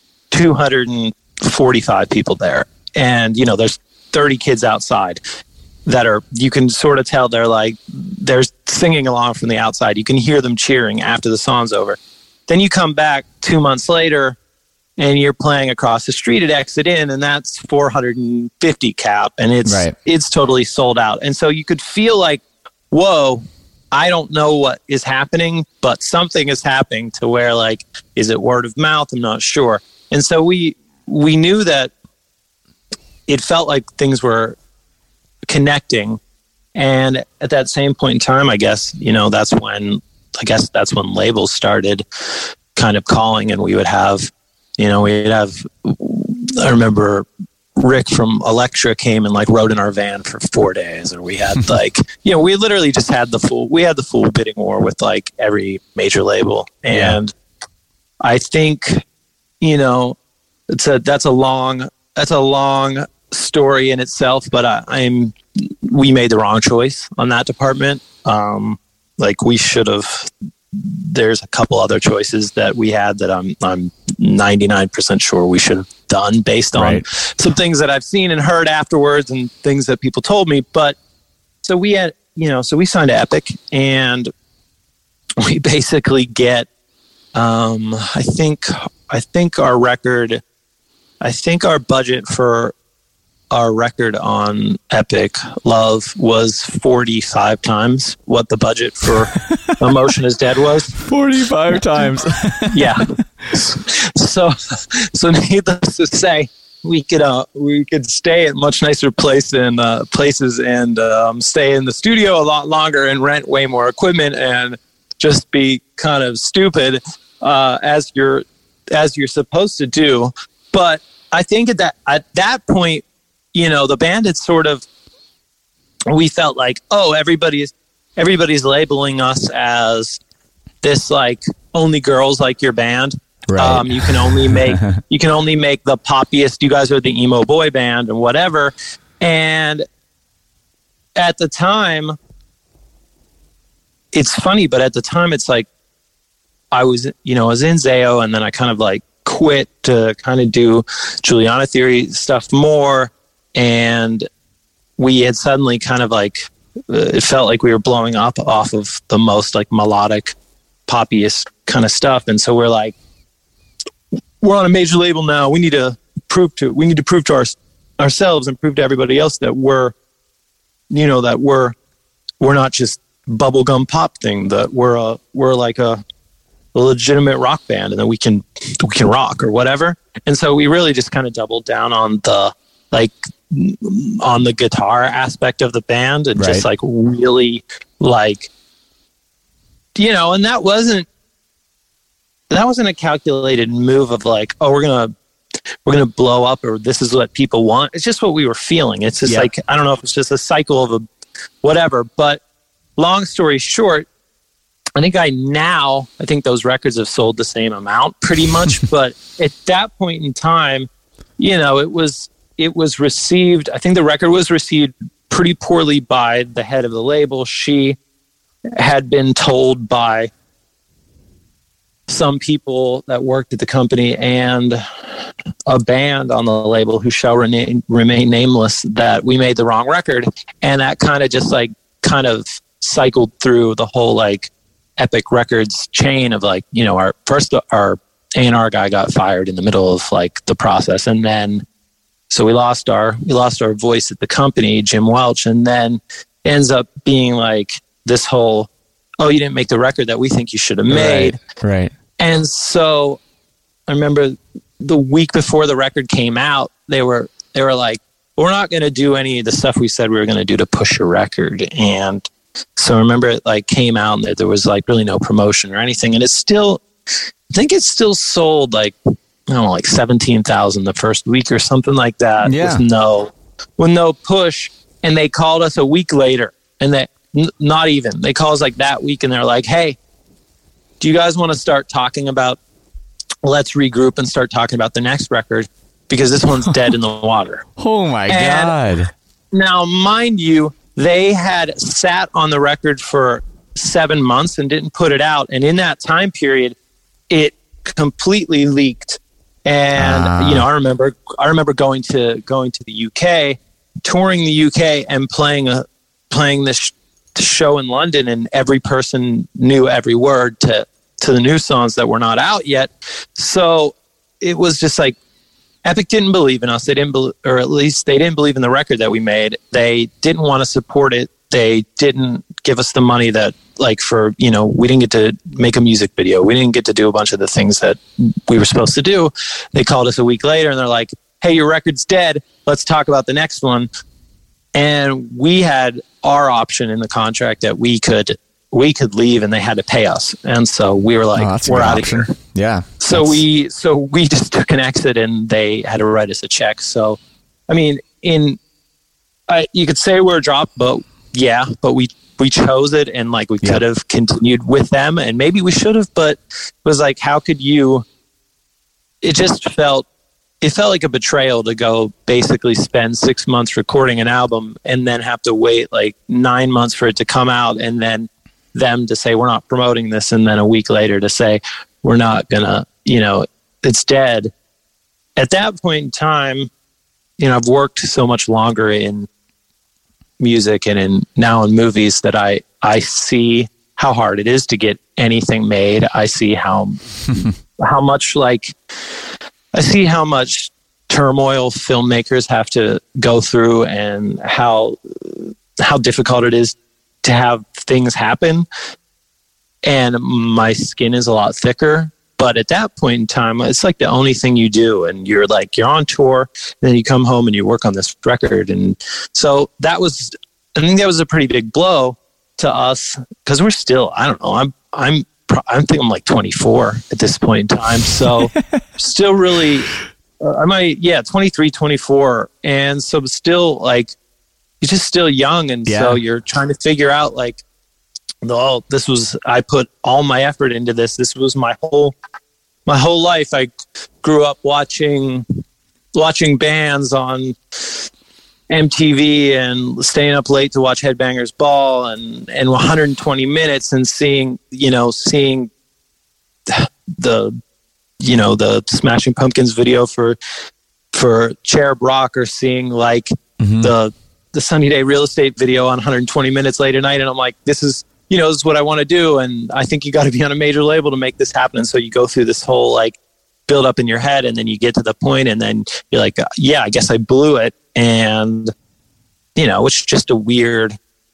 245 people there. And, there's 30 kids outside you can sort of tell they're singing along from the outside. You can hear them cheering after the song's over. Then you come back 2 months later and you're playing across the street at Exit In, and that's 450 cap, and it's totally sold out. And so you could feel like, whoa, I don't know what is happening, but something is happening to where, like, is it word of mouth? I'm not sure. And so we knew that it felt like things were connecting. And at that same point in time, I guess that's when labels started kind of calling, and we would have, I remember Rick from Elektra came and like rode in our van for 4 days, and we had like, we literally just had the full bidding war with like every major label. And I think, that's a long story in itself, but we made the wrong choice on that department. Like we should have. There's a couple other choices that we had that I'm 99% sure we should have done based on some things that I've seen and heard afterwards and things that people told me. But so we had, so we signed to Epic, and we basically get, I think our budget for our record on Epic, Love, was 45 times what the budget for Motion is Dead was. 45 times. Yeah. So needless to say, we could stay at much nicer places and stay in the studio a lot longer and rent way more equipment and just be kind of stupid as you're supposed to do. But I think at that point, the band had sort of, we felt like, oh, everybody's labeling us as this, like, only girls like your band. Right. You can only make the poppiest. You guys are the emo boy band and whatever. And at the time, it's funny, but at the time, it's like I was in Zayo, and then I kind of like quit to kind of do Juliana Theory stuff more. And we had suddenly kind of like, it felt like we were blowing up off of the most like melodic, poppiest kind of stuff. And so we're like, we're on a major label now. We need to prove to ourselves and prove to everybody else that we're not just bubblegum pop thing, that we're like a legitimate rock band, and that we can rock or whatever. And so we really just kind of doubled down on the guitar aspect of the band, and just like really like, and that wasn't a calculated move of like, oh, we're gonna blow up, or this is what people want. It's just what we were feeling. It's just like, I don't know if it's just a cycle of whatever, but long story short, I think those records have sold the same amount pretty much. But at that point in time, it was received, I think the record was received pretty poorly by the head of the label. She had been told by some people that worked at the company and a band on the label who shall remain nameless that we made the wrong record. And that kind of cycled through the whole like Epic Records chain of like, our A&R guy got fired in the middle of like the process. And then, so we lost our voice at the company, Jim Welch, and then ends up being like this whole, oh, you didn't make the record that we think you should have made. Right. And so I remember the week before the record came out, they were like, we're not going to do any of the stuff we said we were going to do to push your record. And so I remember it like came out and there was like really no promotion or anything. And I think it still sold like, I don't know, like 17,000 the first week or something like that. Yeah. With no push. And they called us a week later, and they called us like that week, and they're like, hey, do you guys want to start talking about, let's regroup and start talking about the next record, because this one's dead in the water. Oh my God. Now, mind you, they had sat on the record for 7 months and didn't put it out. And in that time period, it completely leaked. And, I remember going to the UK, touring the UK and playing this show in London, and every person knew every word to the new songs that were not out yet. So it was just like, Epic didn't believe in us. They didn't believe in the record that we made. They didn't want to support it. They didn't give us the money that, like, for, we didn't get to make a music video. We didn't get to do a bunch of the things that we were supposed to do. They called us a week later and they're like, hey, your record's dead. Let's talk about the next one. And we had our option in the contract that we could leave, and they had to pay us. And so we were like, we're out of here. Yeah. So we just took an exit, and they had to write us a check. So, I mean, you could say we're a drop, but we chose it, and like we could have continued with them, and maybe we should have, but it was like, how could you? It felt like a betrayal to go basically spend 6 months recording an album and then have to wait like 9 months for it to come out, and then them to say, we're not promoting this, and then a week later to say, we're not gonna, it's dead. At that point in time, I've worked so much longer in music and now in movies that I see how hard it is to get anything made. I see how much turmoil filmmakers have to go through, and how difficult it is to have things happen. And my skin is a lot thicker. But at that point in time, it's like the only thing you do. And you're on tour, and then you come home and you work on this record. And so I think that was a pretty big blow to us, because we're still, I don't know, I think I'm like 24 at this point in time. So still really, 23, 24. And so still like, you're just still young. And so you're trying to figure out like, I put all my effort into this. This was my whole life. I grew up watching bands on MTV and staying up late to watch Headbangers Ball and 120 Minutes, and seeing the Smashing Pumpkins video for Cherub Rock, or seeing like the the Sunny Day Real Estate video on 120 Minutes Late at Night. And I'm like, this is what I want to do. And I think you got to be on a major label to make this happen. And so you go through this whole like build up in your head, and then you get to the point, and then you're like, yeah, I guess I blew it. And, it's just a weird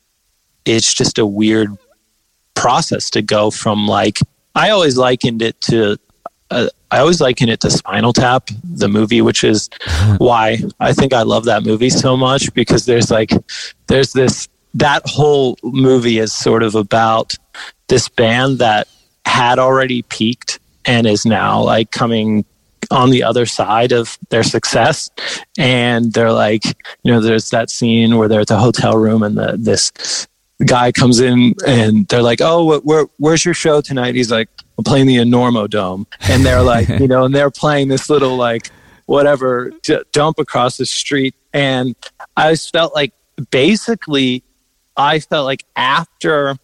process to go from like, I always likened it to Spinal Tap, the movie, which is why I think I love that movie so much, because that whole movie is sort of about this band that had already peaked and is now like coming on the other side of their success. And they're like, there's that scene where they're at the hotel room, and this guy comes in, and they're like, oh, where's your show tonight? He's like, I'm playing the Enormo Dome. And they're like, and they're playing this little like whatever dump across the street. And I just felt like after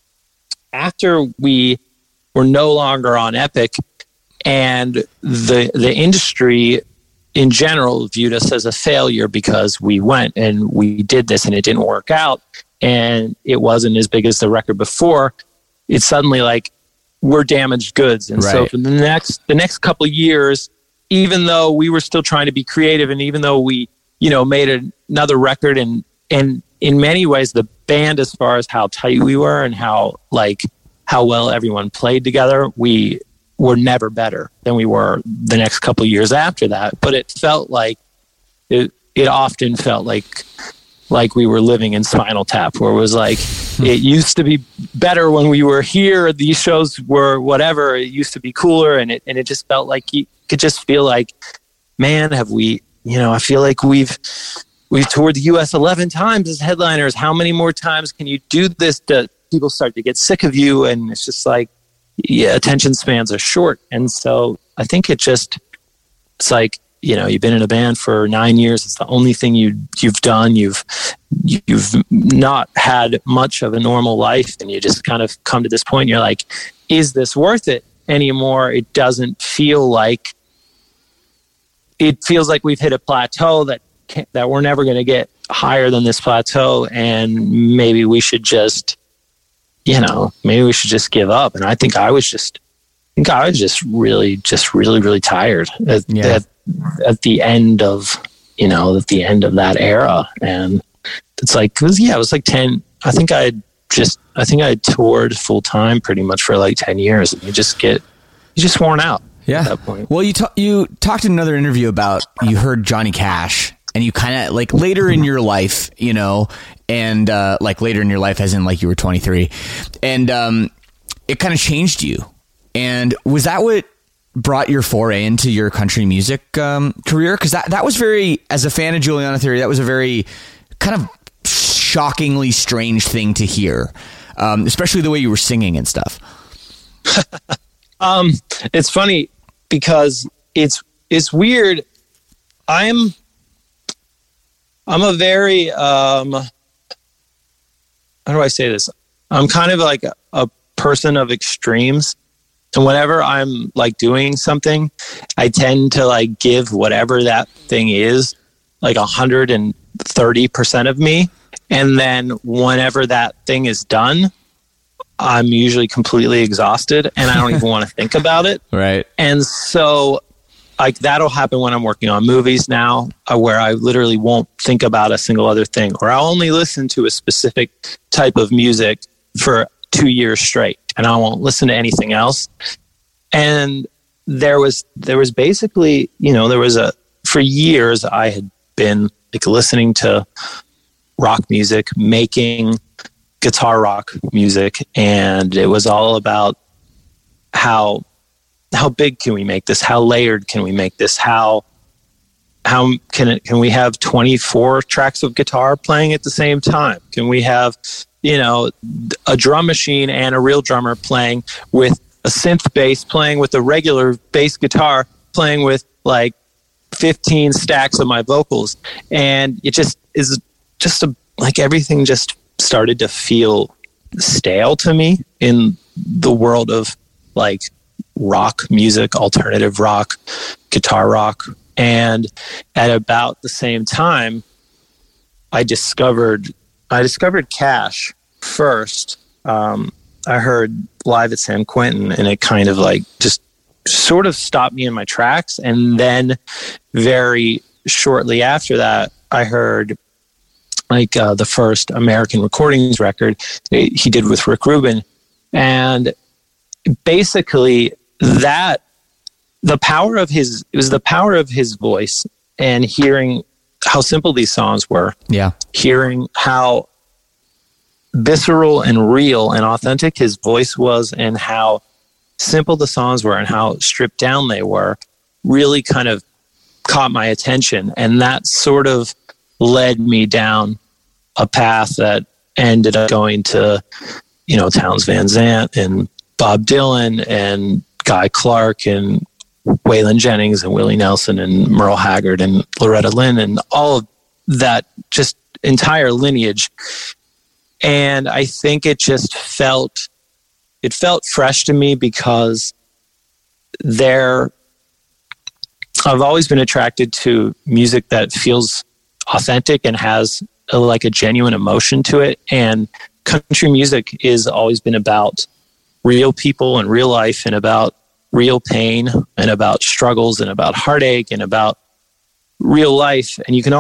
we were no longer on Epic, and the industry in general viewed us as a failure because we went and we did this and it didn't work out, and it wasn't as big as the record before. It's suddenly like we're damaged goods. And so for the next couple of years, even though we were still trying to be creative, and even though we made another record, and in many ways the band, as far as how tight we were and how well everyone played together, we were never better than we were the next couple of years after that. But it felt like it often felt like we were living in Spinal Tap, where it was like, it used to be better when we were here. These shows were whatever. It used to be cooler. And it just felt like you could just feel like, man, have we, I feel like we've toured the US 11 times as headliners. How many more times can you do this to people start to get sick of you? And it's just like, yeah, attention spans are short. And so I think it's like, you've been in a band for 9 years. It's the only thing you've done. You've not had much of a normal life, and you just kind of come to this point. And you're like, is this worth it anymore? It doesn't feel like. It feels like we've hit a plateau that we're never going to get higher than this plateau, and maybe we should just, give up. And I think I was just really tired at the end of that era. And it's like, it was like 10. I think I had toured full time pretty much for like 10 years, and you just worn out. Yeah. At that point. Well, you talked in another interview about, you heard Johnny Cash, and you kind of like later in your life, and like later in your life, as in like you were 23, and it kind of changed you. And was that what brought your foray into your country music career? Because that was very, as a fan of Juliana Theory, that was a very kind of shockingly strange thing to hear, especially the way you were singing and stuff. It's funny because it's weird. I'm a very how do I say this? I'm kind of like a person of extremes. And whenever I'm like doing something, I tend to like give whatever that thing is like 130% of me. And then whenever that thing is done, I'm usually completely exhausted and I don't even want to think about it. Right. And so like that'll happen when I'm working on movies now, where I literally won't think about a single other thing, or I'll only listen to a specific type of music for 2 years straight, and I won't listen to anything else. And there was basically, for years I had been like listening to rock music, making guitar rock music, and it was all about how big can we make this? How layered can we make this? How can we have 24 tracks of guitar playing at the same time? Can we have, a drum machine and a real drummer playing with a synth bass, playing with a regular bass guitar, playing with like 15 stacks of my vocals? And it just is like everything just started to feel stale to me in the world of like rock music, alternative rock, guitar rock. And at about the same time, I discovered Cash first. I heard live at San Quentin, and it kind of like just sort of stopped me in my tracks. And then very shortly after that, I heard like the first American Recordings record he did with Rick Rubin. And basically it was the power of his voice, and hearing how simple these songs were. Yeah. Hearing how visceral and real and authentic his voice was, and how simple the songs were and how stripped down they were, really kind of caught my attention. And that sort of led me down a path that ended up going to, Townes Van Zandt and Bob Dylan and Guy Clark and Waylon Jennings and Willie Nelson and Merle Haggard and Loretta Lynn and all of that just entire lineage. And I think it just felt fresh to me because I've always been attracted to music that feels authentic and has a genuine emotion to it. And country music has always been about real people and real life, and about real pain, and about struggles, and about heartache, and about real life. And you can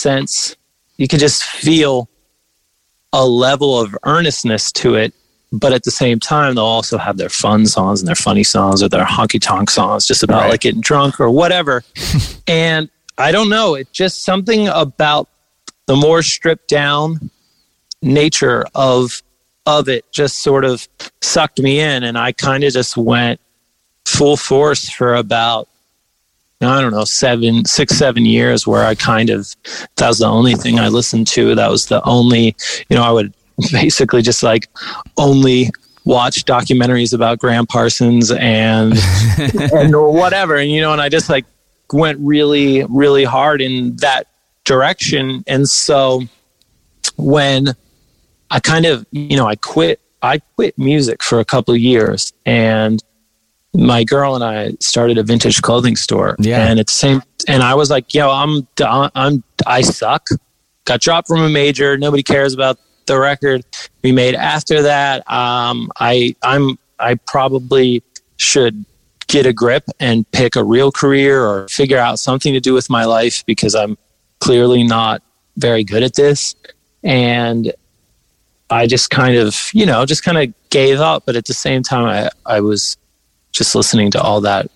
just feel a level of earnestness to it, but at the same time, they'll also have their fun songs and their funny songs or their honky tonk songs just about like getting drunk or whatever. And I don't know, it's just something about the more stripped down nature of it just sort of sucked me in. And I kind of just went full force for about, I don't know, 6-7 years, where that was the only thing I listened to. That was the only, I would basically just only watch documentaries about Graham Parsons and or whatever. And, and I just went really, really hard in that direction. And so when I kind of, I quit music for a couple of years, and my girl and I started a vintage clothing store. Yeah. And and I was like, I suck. Got dropped from a major. Nobody cares about the record we made after that. I probably should get a grip and pick a real career or figure out something to do with my life, because I'm clearly not very good at this. And I just kind of gave up. But at the same time, I was just listening to all that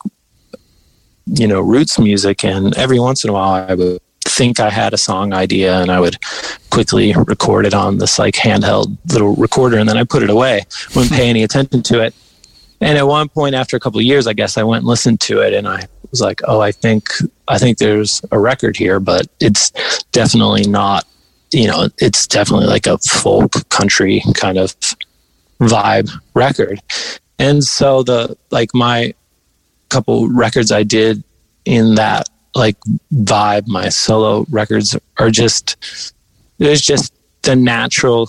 roots music, and every once in a while I would think I had a song idea, and I would quickly record it on this handheld little recorder, and then I put it away, wouldn't pay any attention to it. And at one point, after a couple of years, I guess I went and listened to it, and I was like, oh, I think there's a record here, but it's definitely not, it's definitely like a folk country kind of vibe record. And so my couple records I did in that vibe, my solo records there's just the natural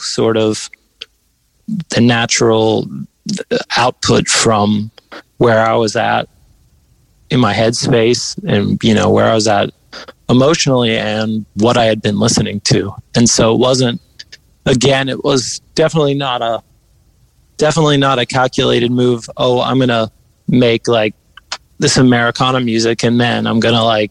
output from where I was at in my headspace, and, where I was at emotionally, and what I had been listening to. And so it was definitely not a calculated move. Oh, I'm going to make this Americana music, and then I'm going to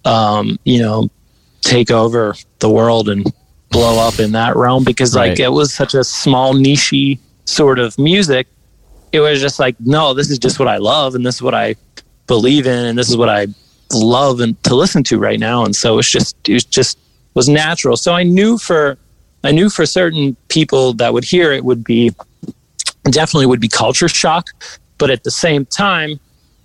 take over the world and blow up in that realm, because it was such a small niche sort of music. It was just no, this is just what I love, and this is what I believe in, and this is what I love and to listen to right now. And so it was natural. So I knew for certain people that would hear it definitely would be culture shock. But at the same time,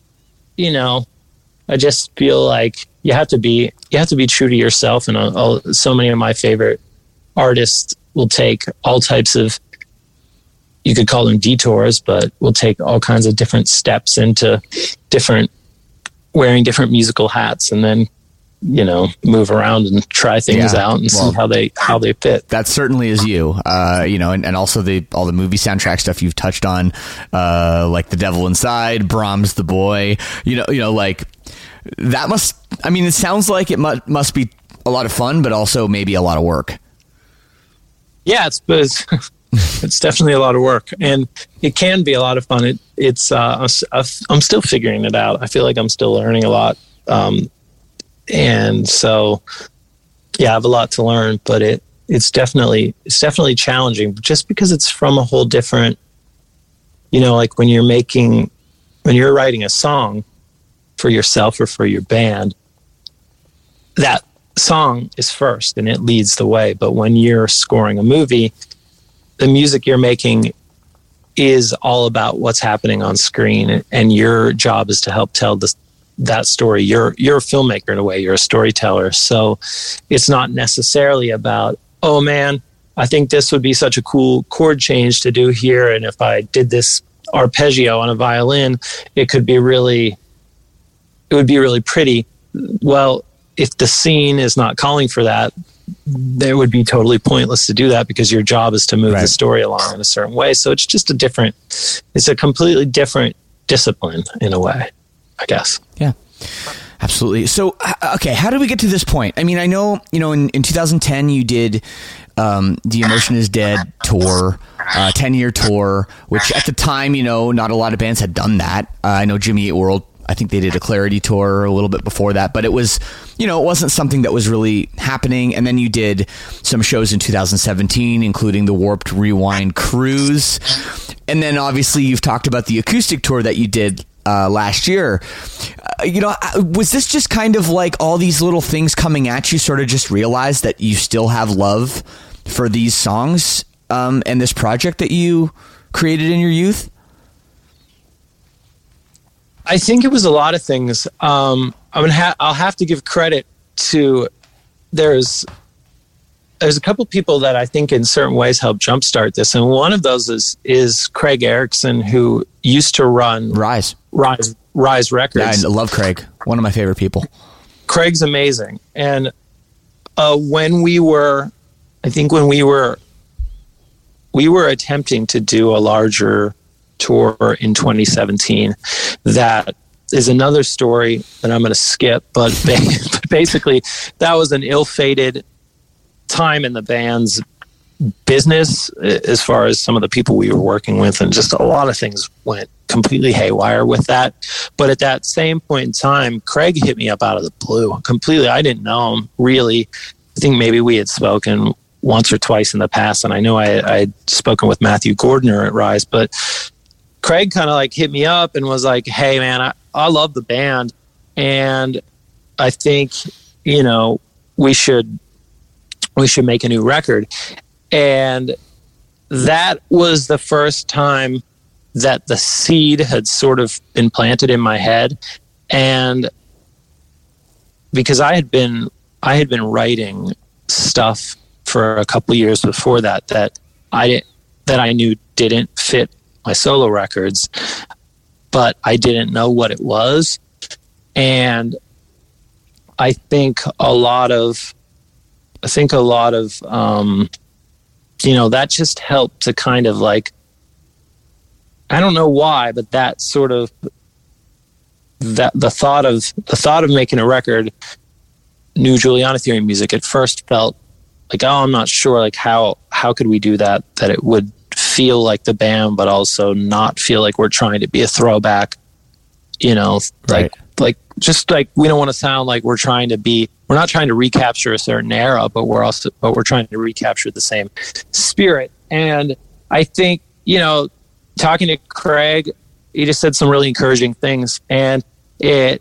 I just feel like you have to be true to yourself. And so many of my favorite artists will take all types of, you could call them detours, but will take all kinds of different steps into wearing different musical hats, and then move around and try things out and see how they fit. That certainly is you, and also all the movie soundtrack stuff you've touched on, like The Devil Inside, Brahms The Boy, that must, it sounds like it must be a lot of fun, but also maybe a lot of work. Yeah, it's it's definitely a lot of work, and it can be a lot of fun. I'm still figuring it out. I feel like I'm still learning a lot, and so yeah, I have a lot to learn. But it's definitely challenging, just because it's from a whole different, like when you're writing a song for yourself or for your band, that song is first and it leads the way. But when you're scoring a movie, the music you're making is all about what's happening on screen, and your job is to help tell that story. You're a filmmaker in a way. You're a storyteller. So it's not necessarily about, oh man, I think this would be such a cool chord change to do here, and if I did this arpeggio on a violin, it would be really pretty. Well, if the scene is not calling for that, it would be totally pointless to do that, because your job is to move the story along in a certain way. So it's just it's a completely different discipline in a way, I guess. Yeah, absolutely. So, okay, how did we get to this point? I mean, I know, in 2010 you did the Emotion Is Dead tour, 10-year tour, which at the time, not a lot of bands had done that. I know Jimmy Eat World, I think they did a Clarity tour a little bit before that, but it was, it wasn't something that was really happening. And then you did some shows in 2017, including the Warped Rewind Cruise. And then obviously you've talked about the acoustic tour that you did last year. Was this just kind of like all these little things coming at you, sort of just realize that you still have love for these songs and this project that you created in your youth? I think it was a lot of things. I'll have to give credit to, there's a couple people that I think in certain ways helped jumpstart this. And one of those is Craig Erickson, who used to run Rise Records. Yeah, I love Craig. One of my favorite people. Craig's amazing. And when we were attempting to do a larger tour in 2017, that is another story that I'm going to skip, but basically that was an ill-fated time in the band's business as far as some of the people we were working with, and just a lot of things went completely haywire with that. But at that same point in time, Craig hit me up out of the blue completely. I didn't know him really. I think maybe we had spoken once or twice in the past, and I know I'd spoken with Matthew Gordner at Rise, but Craig kind of hit me up and was like, hey man, I love the band, and I think, we should make a new record. And that was the first time that the seed had sort of been planted in my head. And because I had been writing stuff for a couple years before that I knew didn't fit my solo records, but I didn't know what it was. And I think a lot of that just helped to kind of I don't know why, but that sort of, that the thought of making a record, New Juliana Theory music, at first felt like, oh, I'm not sure, how could we do that it would feel like the band, but also not feel like we're trying to be a throwback, right. Just we don't want to sound like we're not trying to recapture a certain era, but we're trying to recapture the same spirit. And I think, talking to Craig, he just said some really encouraging things, and it,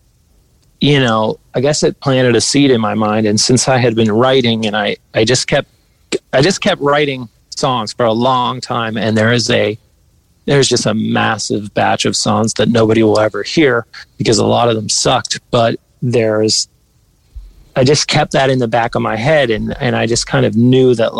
I guess it planted a seed in my mind. And since I had been writing, and I just kept writing songs for a long time, and there's just a massive batch of songs that nobody will ever hear because a lot of them sucked, but I just kept that in the back of my head, and I just kind of knew that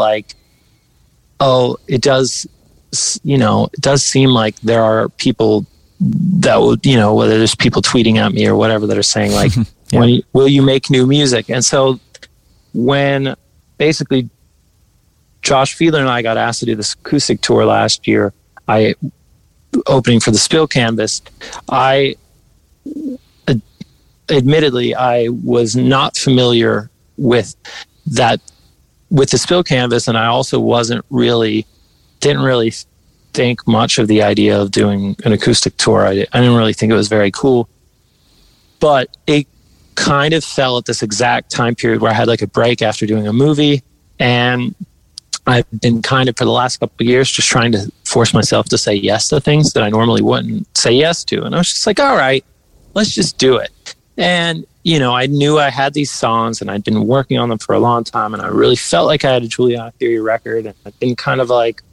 it does seem like there are people that would, whether there's people tweeting at me or whatever, that are saying yeah. Will you make new music? And so when basically Josh Fiedler and I got asked to do this acoustic tour last year, opening for the Spill Canvas, admittedly, I was not familiar with that, with the Spill Canvas. And I also didn't really think much of the idea of doing an acoustic tour. I didn't really think it was very cool, but it kind of fell at this exact time period where I had like a break after doing a movie. And I've been kind of, for the last couple of years, just trying to force myself to say yes to things that I normally wouldn't say yes to. And I was just like, all right, let's just do it. And, you know, I knew I had these songs and I'd been working on them for a long time. And I really felt like I had a Juliana Theory record. And I'd been kind of like,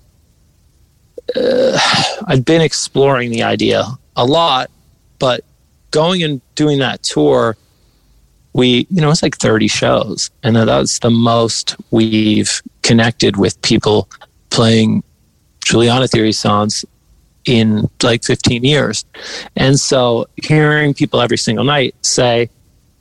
I'd been exploring the idea a lot, but going and doing that tour, it's like 30 shows. And that's the most we've connected with people playing Juliana Theory songs in like 15 years. And so hearing people every single night say,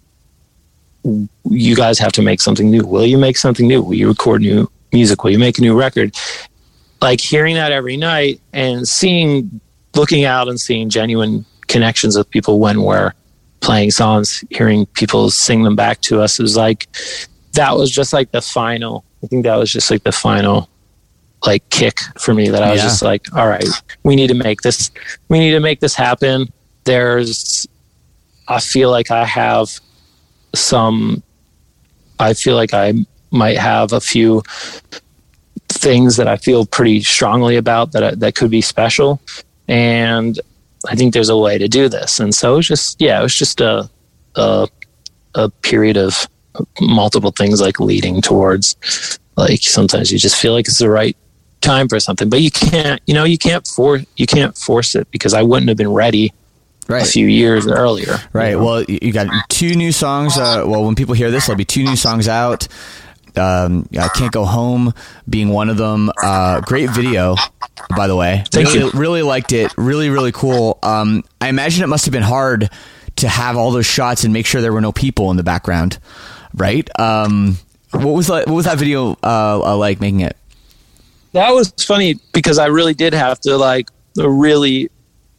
you guys have to make something new. Will you make something new? Will you record new music? Will you make a new record? Like hearing that every night and looking out and seeing genuine connections with people when we're playing songs, hearing people sing them back to us, that was just like the final like kick for me, that I was just like, all right, we need to make this happen. I feel like I might have a few things that I feel pretty strongly about that could be special. And I think there's a way to do this. And so it was just a period of multiple things like leading towards, like, sometimes you just feel like it's the right time for something, but you can't force it, because I wouldn't have been ready a few years earlier. Right. You know? Well, you got 2 new songs. When people hear this, there'll be 2 new songs out. I Can't Go Home being one of them. Great video, by the way. Thank you. Really liked it. Really, really cool. I imagine it must have been hard to have all those shots and make sure there were no people in the background, right? What was that video like, making it? That was funny, because I really did have to so the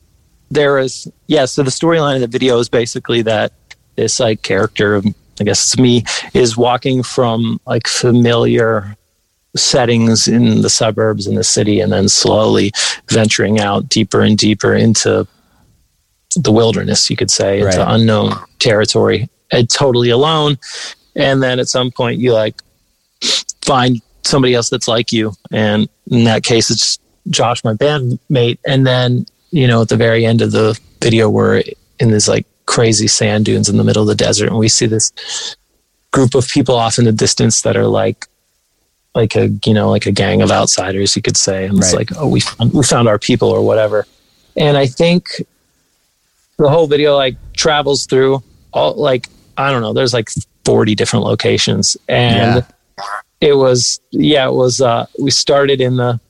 storyline of the video is basically that this like character of, I guess it's me, is walking from like familiar settings in the suburbs in the city, and then slowly venturing out deeper and deeper into the wilderness, you could say, into unknown territory, and totally alone. And then at some point you like find somebody else that's like you. And in that case, it's Josh, my bandmate. And then, at the very end of the video, we're in this like crazy sand dunes in the middle of the desert, and we see this group of people off in the distance that are like a gang of outsiders, you could say. And it's like, oh, we found our people, or whatever. And I think the whole video like travels through all, like, I don't know, there's like 40 different locations. And it was we started in the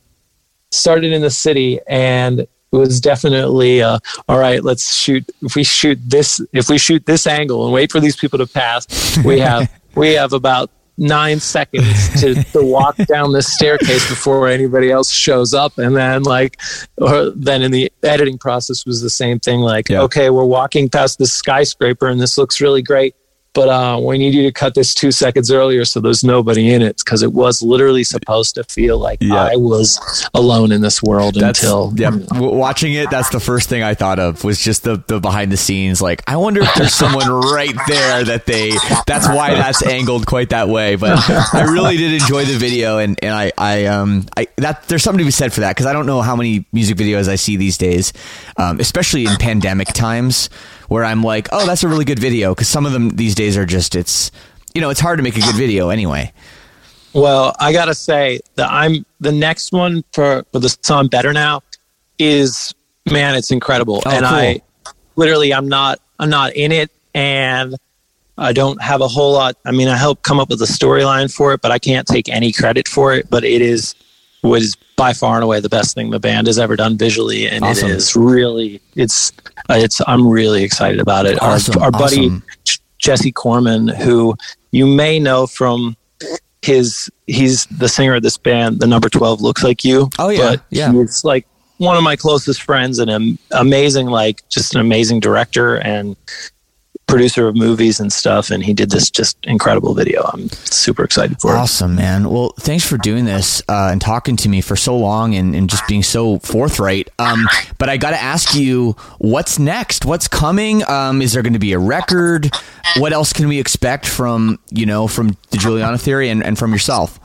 city, and it was definitely all right, let's shoot. If we shoot this angle and wait for these people to pass, we have about 9 seconds to walk down this staircase before anybody else shows up. And then then in the editing process was the same thing. Okay, we're walking past this skyscraper and this looks really great, but we need you to cut this 2 seconds earlier so there's nobody in it, because it was literally supposed to feel like I was alone in this world. Watching it, that's the first thing I thought of, was just the behind the scenes. Like, I wonder if there's someone right there that's why that's angled quite that way. But I really did enjoy the video, and there's something to be said for that, because I don't know how many music videos I see these days, especially in pandemic times, where I'm like, oh, that's a really good video, because some of them these days are just, it's hard to make a good video anyway. Well, I gotta say that the next one for the song Better Now is, man, it's incredible. Oh, cool. I'm not in it, and I don't have a whole lot. I mean, I helped come up with a storyline for it, but I can't take any credit for it. But was by far and away the best thing the band has ever done visually, and awesome. It is really, I'm really excited about it. Awesome. Our buddy Jesse Corman, who you may know from he's the singer of this band, the Number 12 Looks Like You. Oh yeah, but he's like one of my closest friends, and an amazing director, and producer of movies and stuff, and he did this just incredible video. I'm super excited for it. Awesome, man. Well, thanks for doing this and talking to me for so long and just being so forthright. But I got to ask you, what's next? What's coming? Is there going to be a record? What else can we expect from the Juliana Theory and from yourself?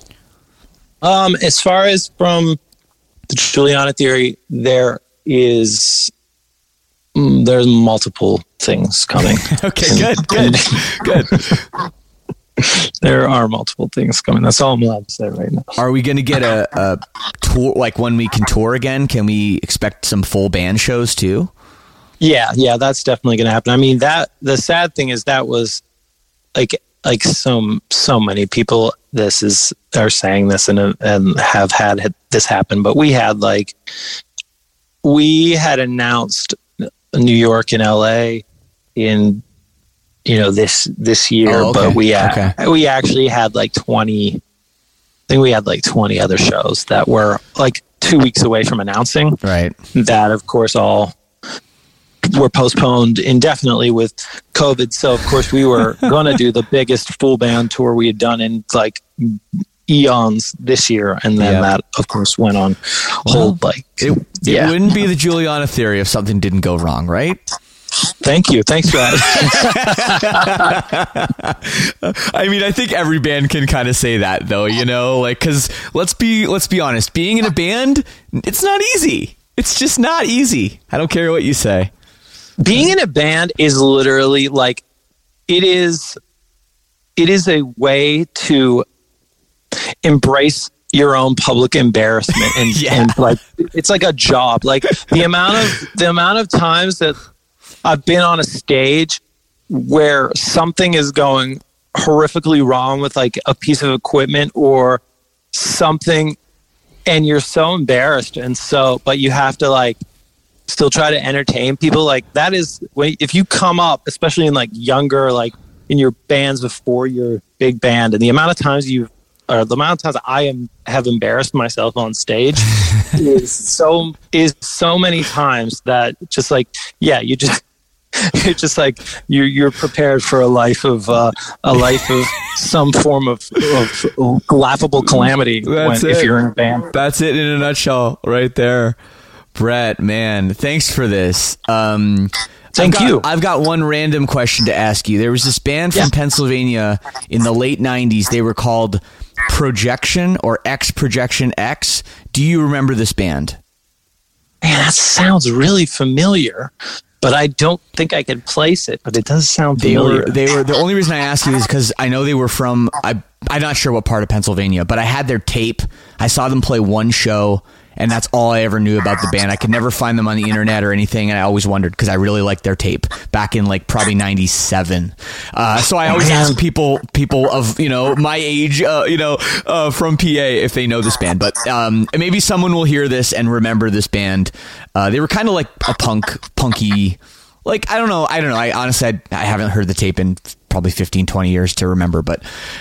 As far as from the Juliana Theory, there's multiple things coming. Okay, good. There are multiple things coming. That's all I'm allowed to say right now. Are we going to get a tour, like when we can tour again? Can we expect some full band shows too? Yeah, that's definitely going to happen. I mean, the sad thing is that was like so many people are saying this and have had this happen, but we had announced New York and LA in this year. Oh, okay. But we actually had 20. I think we had 20 other shows that were 2 weeks away from announcing. Right. That of course all were postponed indefinitely with COVID. So of course we were going to do the biggest full band tour we had done in eons this year, and then that of course went on hold. It wouldn't be the Juliana Theory if something didn't go wrong, right? Thanks for that. I mean, I think every band can kind of say that though, because let's be honest, being in a band, it's not easy. It's just not easy. I don't care what you say. Being in a band is literally it is a way to embrace your own public embarrassment and it's like a job. The amount of times that I've been on a stage where something is going horrifically wrong with a piece of equipment or something, and you're so embarrassed, but you have to still try to entertain people. That is if you come up, especially in younger, in your bands before your big band, and the amount of times I have embarrassed myself on stage is so many times that you're prepared for a life of some form of laughable calamity if you're in a band. That's it in a nutshell right there. Brett, man, thanks for this. Thank you. I've got one random question to ask you. There was this band from Pennsylvania in the late 90s. They were called Projection or X Projection X. Do you remember this band? Man, that sounds really familiar, but I don't think I could place it. But it does sound familiar. They were the only reason I asked you is because I know they were from. I'm not sure what part of Pennsylvania, but I had their tape. I saw them play one show, and that's all I ever knew about the band. I could never find them on the internet or anything, and I always wondered because I really liked their tape back in probably 97. So I always ask people of my age, from PA if they know this band. But maybe someone will hear this and remember this band. They were kind of like a punky. I don't know. I honestly I haven't heard the tape in probably 15, 20 years to remember. But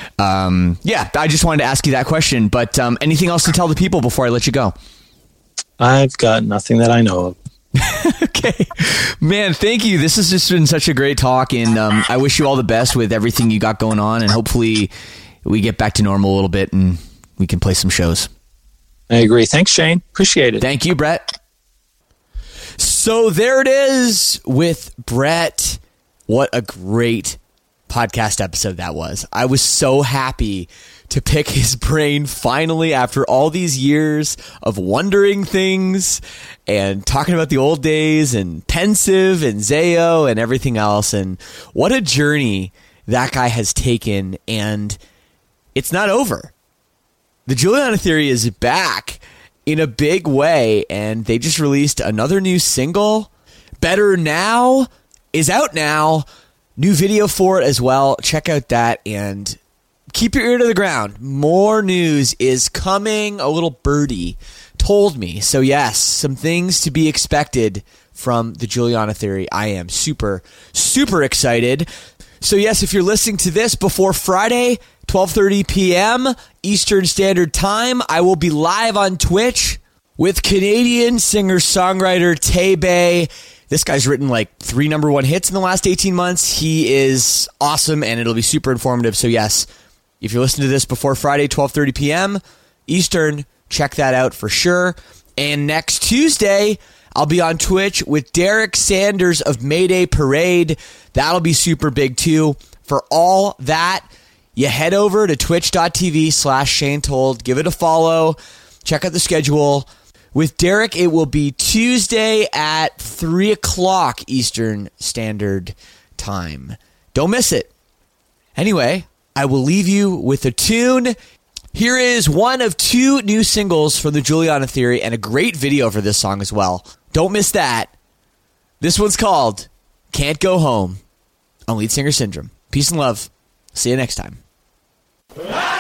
I just wanted to ask you that question. But anything else to tell the people before I let you go? I've got nothing that I know of. Okay, man, thank you. This has just been such a great talk, and I wish you all the best with everything you got going on, and hopefully we get back to normal a little bit and we can play some shows. I agree. Thanks, Shane. Appreciate it. Thank you, Brett. So there it is with Brett. What a great podcast episode that was. I was so happy to pick his brain finally after all these years of wondering things and talking about the old days and Pensive and Zayo and everything else. And what a journey that guy has taken. And it's not over. The Juliana Theory is back in a big way, and they just released another new single. Better Now is out now. New video for it as well. Check out that and keep your ear to the ground. More news is coming. A little birdie told me. So yes, some things to be expected from the Juliana Theory. I am super, super excited. So yes, if you're listening to this before Friday, 12:30 p.m. Eastern Standard Time, I will be live on Twitch with Canadian singer-songwriter Tay Bay This guy's written like 3 number 1 hits in the last 18 months. He is awesome, and it'll be super informative. So yes, if you're listening to this before Friday, 12:30 p.m. Eastern, check that out for sure. And next Tuesday, I'll be on Twitch with Derek Sanders of Mayday Parade. That'll be super big too. For all that, you head over to twitch.tv/Shane Told. Give it a follow. Check out the schedule. With Derek, it will be Tuesday at 3 o'clock Eastern Standard Time. Don't miss it. Anyway, I will leave you with a tune. Here is one of 2 new singles from the Juliana Theory and a great video for this song as well. Don't miss that. This one's called Can't Go Home on Lead Singer Syndrome. Peace and love. See you next time.